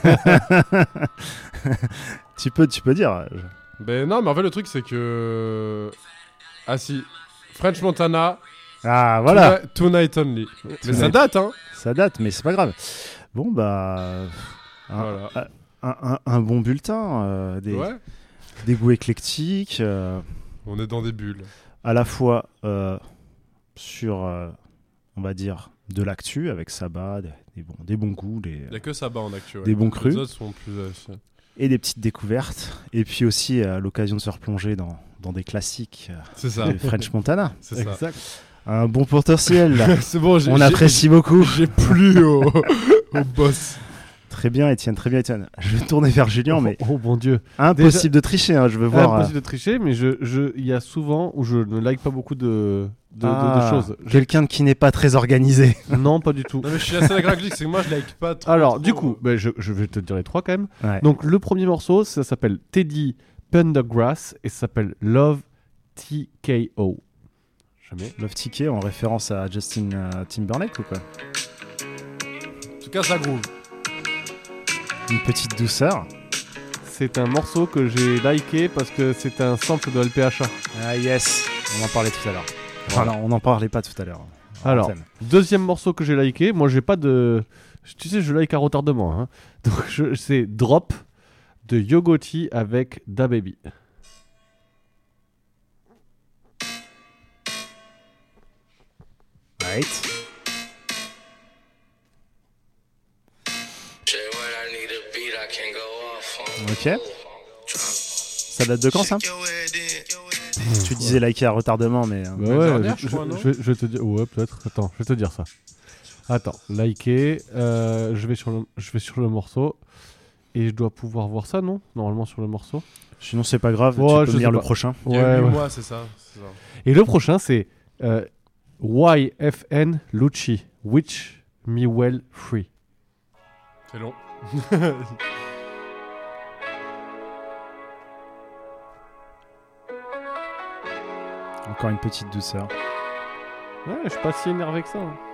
tu peux dire. Ben non, mais en fait, le truc, c'est que. Ah si. French Montana. Ah, voilà. Tonight Only. Mais ça date, hein. Ça date, mais c'est pas grave. Bon, bah. Voilà. Un bon bulletin. Des goûts éclectiques. On est dans des bulles. À la fois sur, on va dire, de l'actu avec Saba, des bons goûts. Il n'y a que Saba en actu. Ouais. Des bons crus. Les autres sont plus. Et des petites découvertes. Et puis aussi l'occasion de se replonger dans des classiques de French Montana. C'est ça. Exact. Un bon potentiel. Là. C'est bon, on apprécie beaucoup. J'ai plu au boss. Très bien, Étienne. Je vais tourner vers Julien, mais oh mon Dieu, impossible de tricher. Hein, je veux voir. Impossible de tricher, mais il y a souvent où je ne like pas beaucoup de choses. Quelqu'un qui n'est pas très organisé. Non, pas du tout. Non, mais je suis assez d'accord avec lui, c'est que moi je like pas trop. Alors, du coup, je vais te dire les 3 quand même. Ouais. Donc, le premier morceau, ça s'appelle Teddy Pendergrass et ça s'appelle Love TKO. Jamais. Love TK en référence à Justin Timberlake ou quoi? En tout cas, ça groove. Une petite douceur. C'est un morceau que j'ai liké parce que c'est un sample de LPHA. Ah yes, on en parlait tout à l'heure. Voilà. Enfin, non, on n'en parlait pas tout à l'heure. Alors, deuxième morceau que j'ai liké, moi j'ai pas de... Tu sais, je like à retardement. Hein. Donc c'est Drop de Yogoti avec DaBaby. Right. Ok. Ça date de quand ça? Tu disais liker à retardement, mais. Je vais te dire. Ouais, peut-être. Attends, je vais te dire ça. Attends, liker. Je vais sur le morceau. Et je dois pouvoir voir ça, non? Normalement sur le morceau. Sinon, c'est pas grave. Tu peux lire le prochain. Il y a 8 mois, c'est ça. Et le prochain, c'est YFN Lucci, Which Me Well Free. C'est long. Encore une petite douceur. Ouais, je suis pas si énervé que ça. Hein.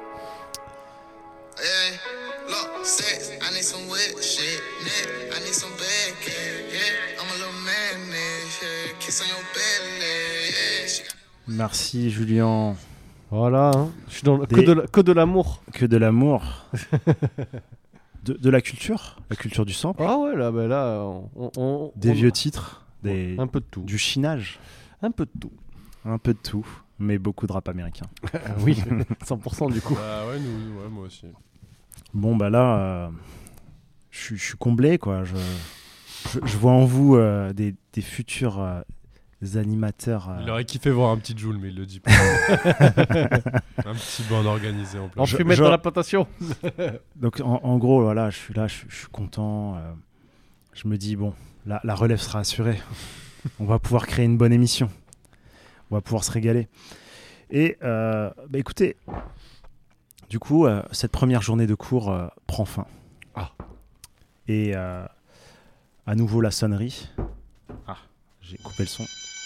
Merci Julien. Voilà, hein. Je suis dans que de l'amour. Que de l'amour. de la culture. La culture du sample. Ah ouais, là, des vieux titres. Un peu de tout. Du chinage. Un peu de tout. Un peu de tout. Mais beaucoup de rap américain. Oui, 100% du coup. Ouais, moi aussi. Bon, bah là, je suis comblé, quoi. Je vois en vous des futurs animateurs. Il aurait kiffé voir un petit Joule, mais il le dit pas. Un petit band organisé en place. On peut mettre dans la plantation. Donc, en gros, voilà, je suis là, je suis content. Je me dis, bon, la relève sera assurée. On va pouvoir créer une bonne émission. On va pouvoir se régaler. Et écoutez, du coup, cette première journée de cours prend fin. Ah. Et à nouveau la sonnerie. Ah, j'ai coupé le son.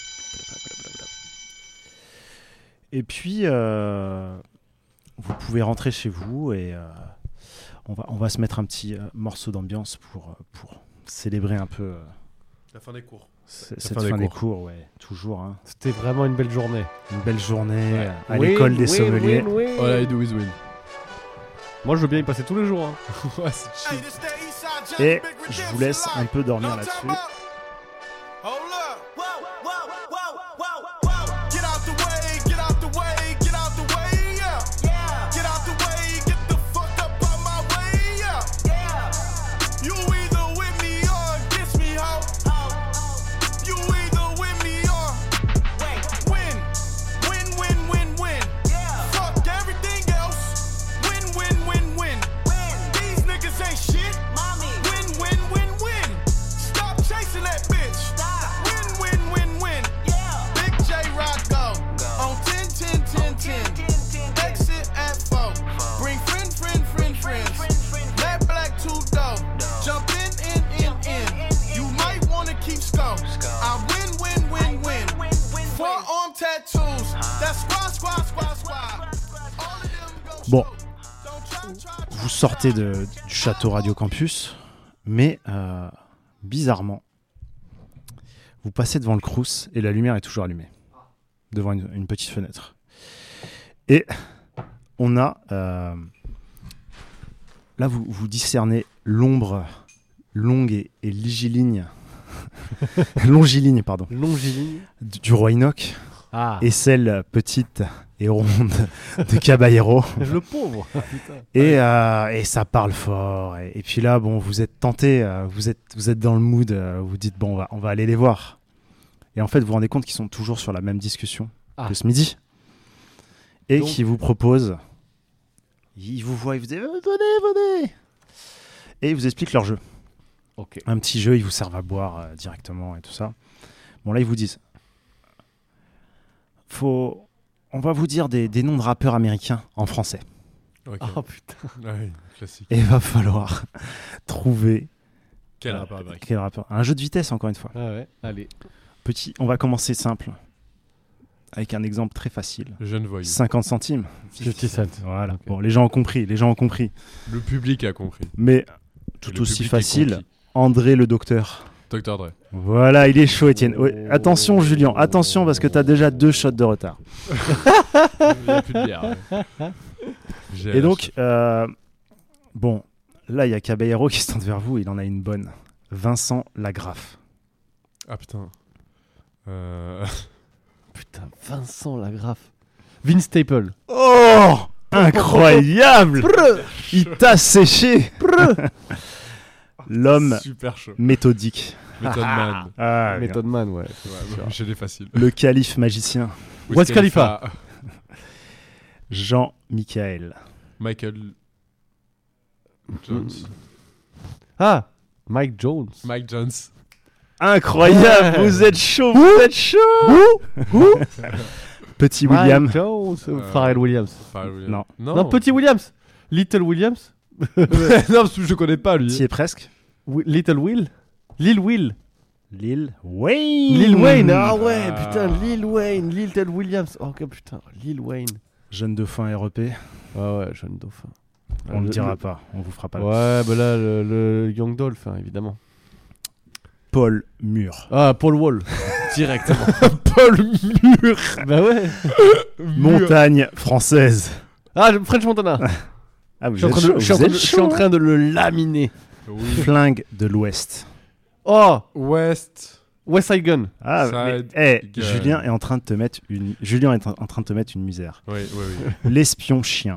Et puis, vous pouvez rentrer chez vous et on va se mettre un petit morceau d'ambiance pour célébrer un peu la fin des cours. Cette fin des cours, ouais, toujours. Hein. C'était vraiment une belle journée. Une belle journée à l'école des sommeliers. All I do is win. Moi, je veux bien y passer tous les jours. Hein. Ouais, c'est chill. Et je vous laisse un peu dormir là-dessus. Bon, vous sortez du château Radio Campus, mais bizarrement, vous passez devant le Crous et la lumière est toujours allumée, devant une petite fenêtre. Et on a... là, vous discernez l'ombre longue et longiligne, pardon, du roi Enoch, et celle petite et ronde de Caballero. Le pauvre. Et ça parle fort. Et puis là, bon, vous êtes tenté, vous êtes dans le mood, vous dites bon, on va aller les voir. Et en fait, vous vous rendez compte qu'ils sont toujours sur la même discussion que ce midi, et qui vous proposent. Ils vous voient, ils vous disent venez. Et ils vous expliquent leur jeu. Okay. Un petit jeu, ils vous servent à boire directement et tout ça. Bon, là, ils vous disent on va vous dire des noms de rappeurs américains en français. Okay. Oh putain. Ouais, classique. Et il va falloir trouver quel rappeur américain. Quel rappeur. Un jeu de vitesse, encore une fois. Ah ouais, allez. On va commencer simple. Avec un exemple très facile. Le jeune voyou. 50 centimes. 50 cents. Voilà. Okay. Bon, les gens ont compris. Le public a compris. Mais tout aussi facile, André le docteur. Dr. Dre. Voilà, il est chaud, Étienne. Ouais. Attention, Julien. Attention, parce que t'as déjà 2 shots de retard. Il n'y a plus de bière. Et donc, bon, là, il y a Caballero qui se tente vers vous. Il en a une bonne. Vincent Lagraffe. Ah, putain. Putain, Vincent Lagraffe. Vince Staple. Oh, incroyable. Il t'a séché. L'homme méthodique. Method Man. Method Man, ouais. J'ai des faciles. Le calife magicien. Wiz Khalifa. Jean-Michael. Michael Jones. Ah, Mike Jones. Mike Jones. Incroyable, vous êtes chaud, Petit William. Mike Jones. Pharrell Williams. Non, Petit Williams. Little Williams. Non, parce que je connais pas lui. Tu es presque. Little Will. Lil Will. Lil Wayne. Lil Wayne. Ah ouais, putain, Lil Wayne. Little Williams. Oh putain, Lil Wayne. Jeune dauphin REP. Ah ouais, jeune dauphin. On ne le dira pas, on vous fera pas. Ouais, bah là, le Young Dolph, hein, évidemment. Paul Mur. Ah, Paul Wall. Directement. Paul Mur. Bah ouais. Montagne française. Ah, French Montana. Ah, je suis en train de le laminer. Oui. Flingue de l'Ouest. Oh, West Side Gun. Ah, Julien est en train de te mettre une misère. Oui. L'espion chien.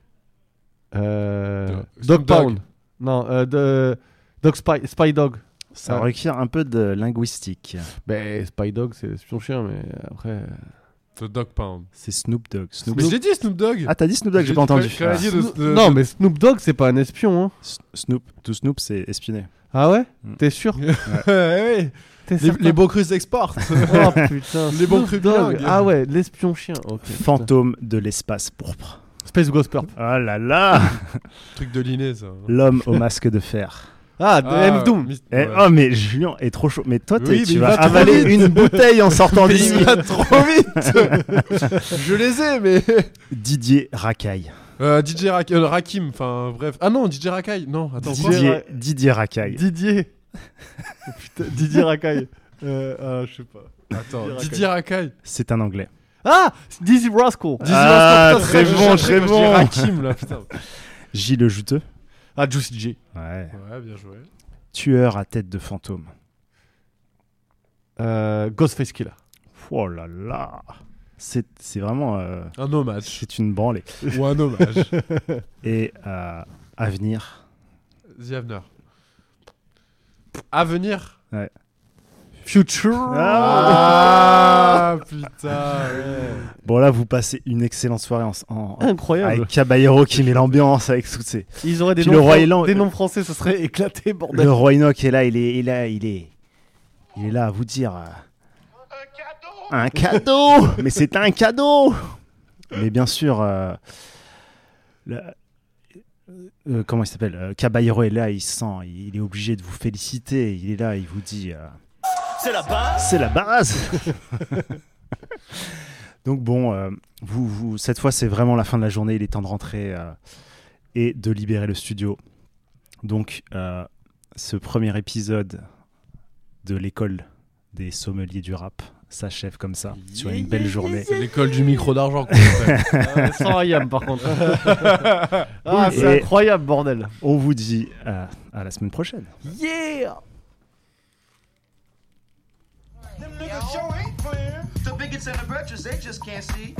Dog Pound. Non, Spy Dog. Ça requiert un peu de linguistique. Ben, Spy Dog, c'est l'espion chien, mais après... The Dog Pound. C'est Snoop Dogg. Mais j'ai dit Snoop Dogg. Ah, t'as dit Snoop Dogg, j'ai pas entendu. Non, mais Snoop Dogg, c'est pas un espion. Hein. Snoop, c'est espionner. Ah ouais T'es sûr? Ouais. Les beaux crus s'exportent. Oh putain. Les bons crus bilingues. Ah ouais, l'espion chien. Okay, Fantôme de l'espace pourpre. Space Ghost Purp. Oh là là. Truc de Linné, ça. L'homme au masque de fer. Ah, MF Doom. Ouais. Oh mais Julien est trop chaud. Mais toi, tu vas avaler une bouteille en sortant d'ici. Il va trop vite. Je les ai, mais... Didier Racaille. DJ Rakim, enfin bref. Ah non, DJ Racaille. Non, attends. Didier Racaille. Didier. Oh, putain, Didier Racaille. Je sais pas. Attends, Didier Racaille. C'est un anglais. Ah, Dizzy Rascal. Putain, très bon. Rakim, là, putain. Gilles le Juteux. Ah, Juicy J. Ouais, bien joué. Tueur à tête de fantôme. Ghostface Killer. Oh là là. C'est vraiment... un hommage. C'est une branlée. Ou un hommage. Et Avenir. The Avenir. Avenir. Ouais. Future. Ah putain. Ouais. Bon là, vous passez une excellente soirée incroyable avec Caballero qui met l'ambiance avec toutes ces. Ils auraient des noms français, ça serait éclaté, bordel. Le roi Enoch est là, il est là à vous dire. Un cadeau. Mais c'est un cadeau. Mais bien sûr, comment il s'appelle, Caballero est là, il est obligé de vous féliciter. Il est là, il vous dit. C'est la base. Donc bon, cette fois, c'est vraiment la fin de la journée. Il est temps de rentrer et de libérer le studio. Donc, ce premier épisode de l'école des sommeliers du rap s'achève comme ça, sur une belle journée. C'est l'école du micro d'argent qu'on appelle. Sans Ayam par contre. C'est incroyable, bordel. On vous dit à la semaine prochaine. Yeah. Them niggas show ain't playing. The bigots and the virtues, they just can't see.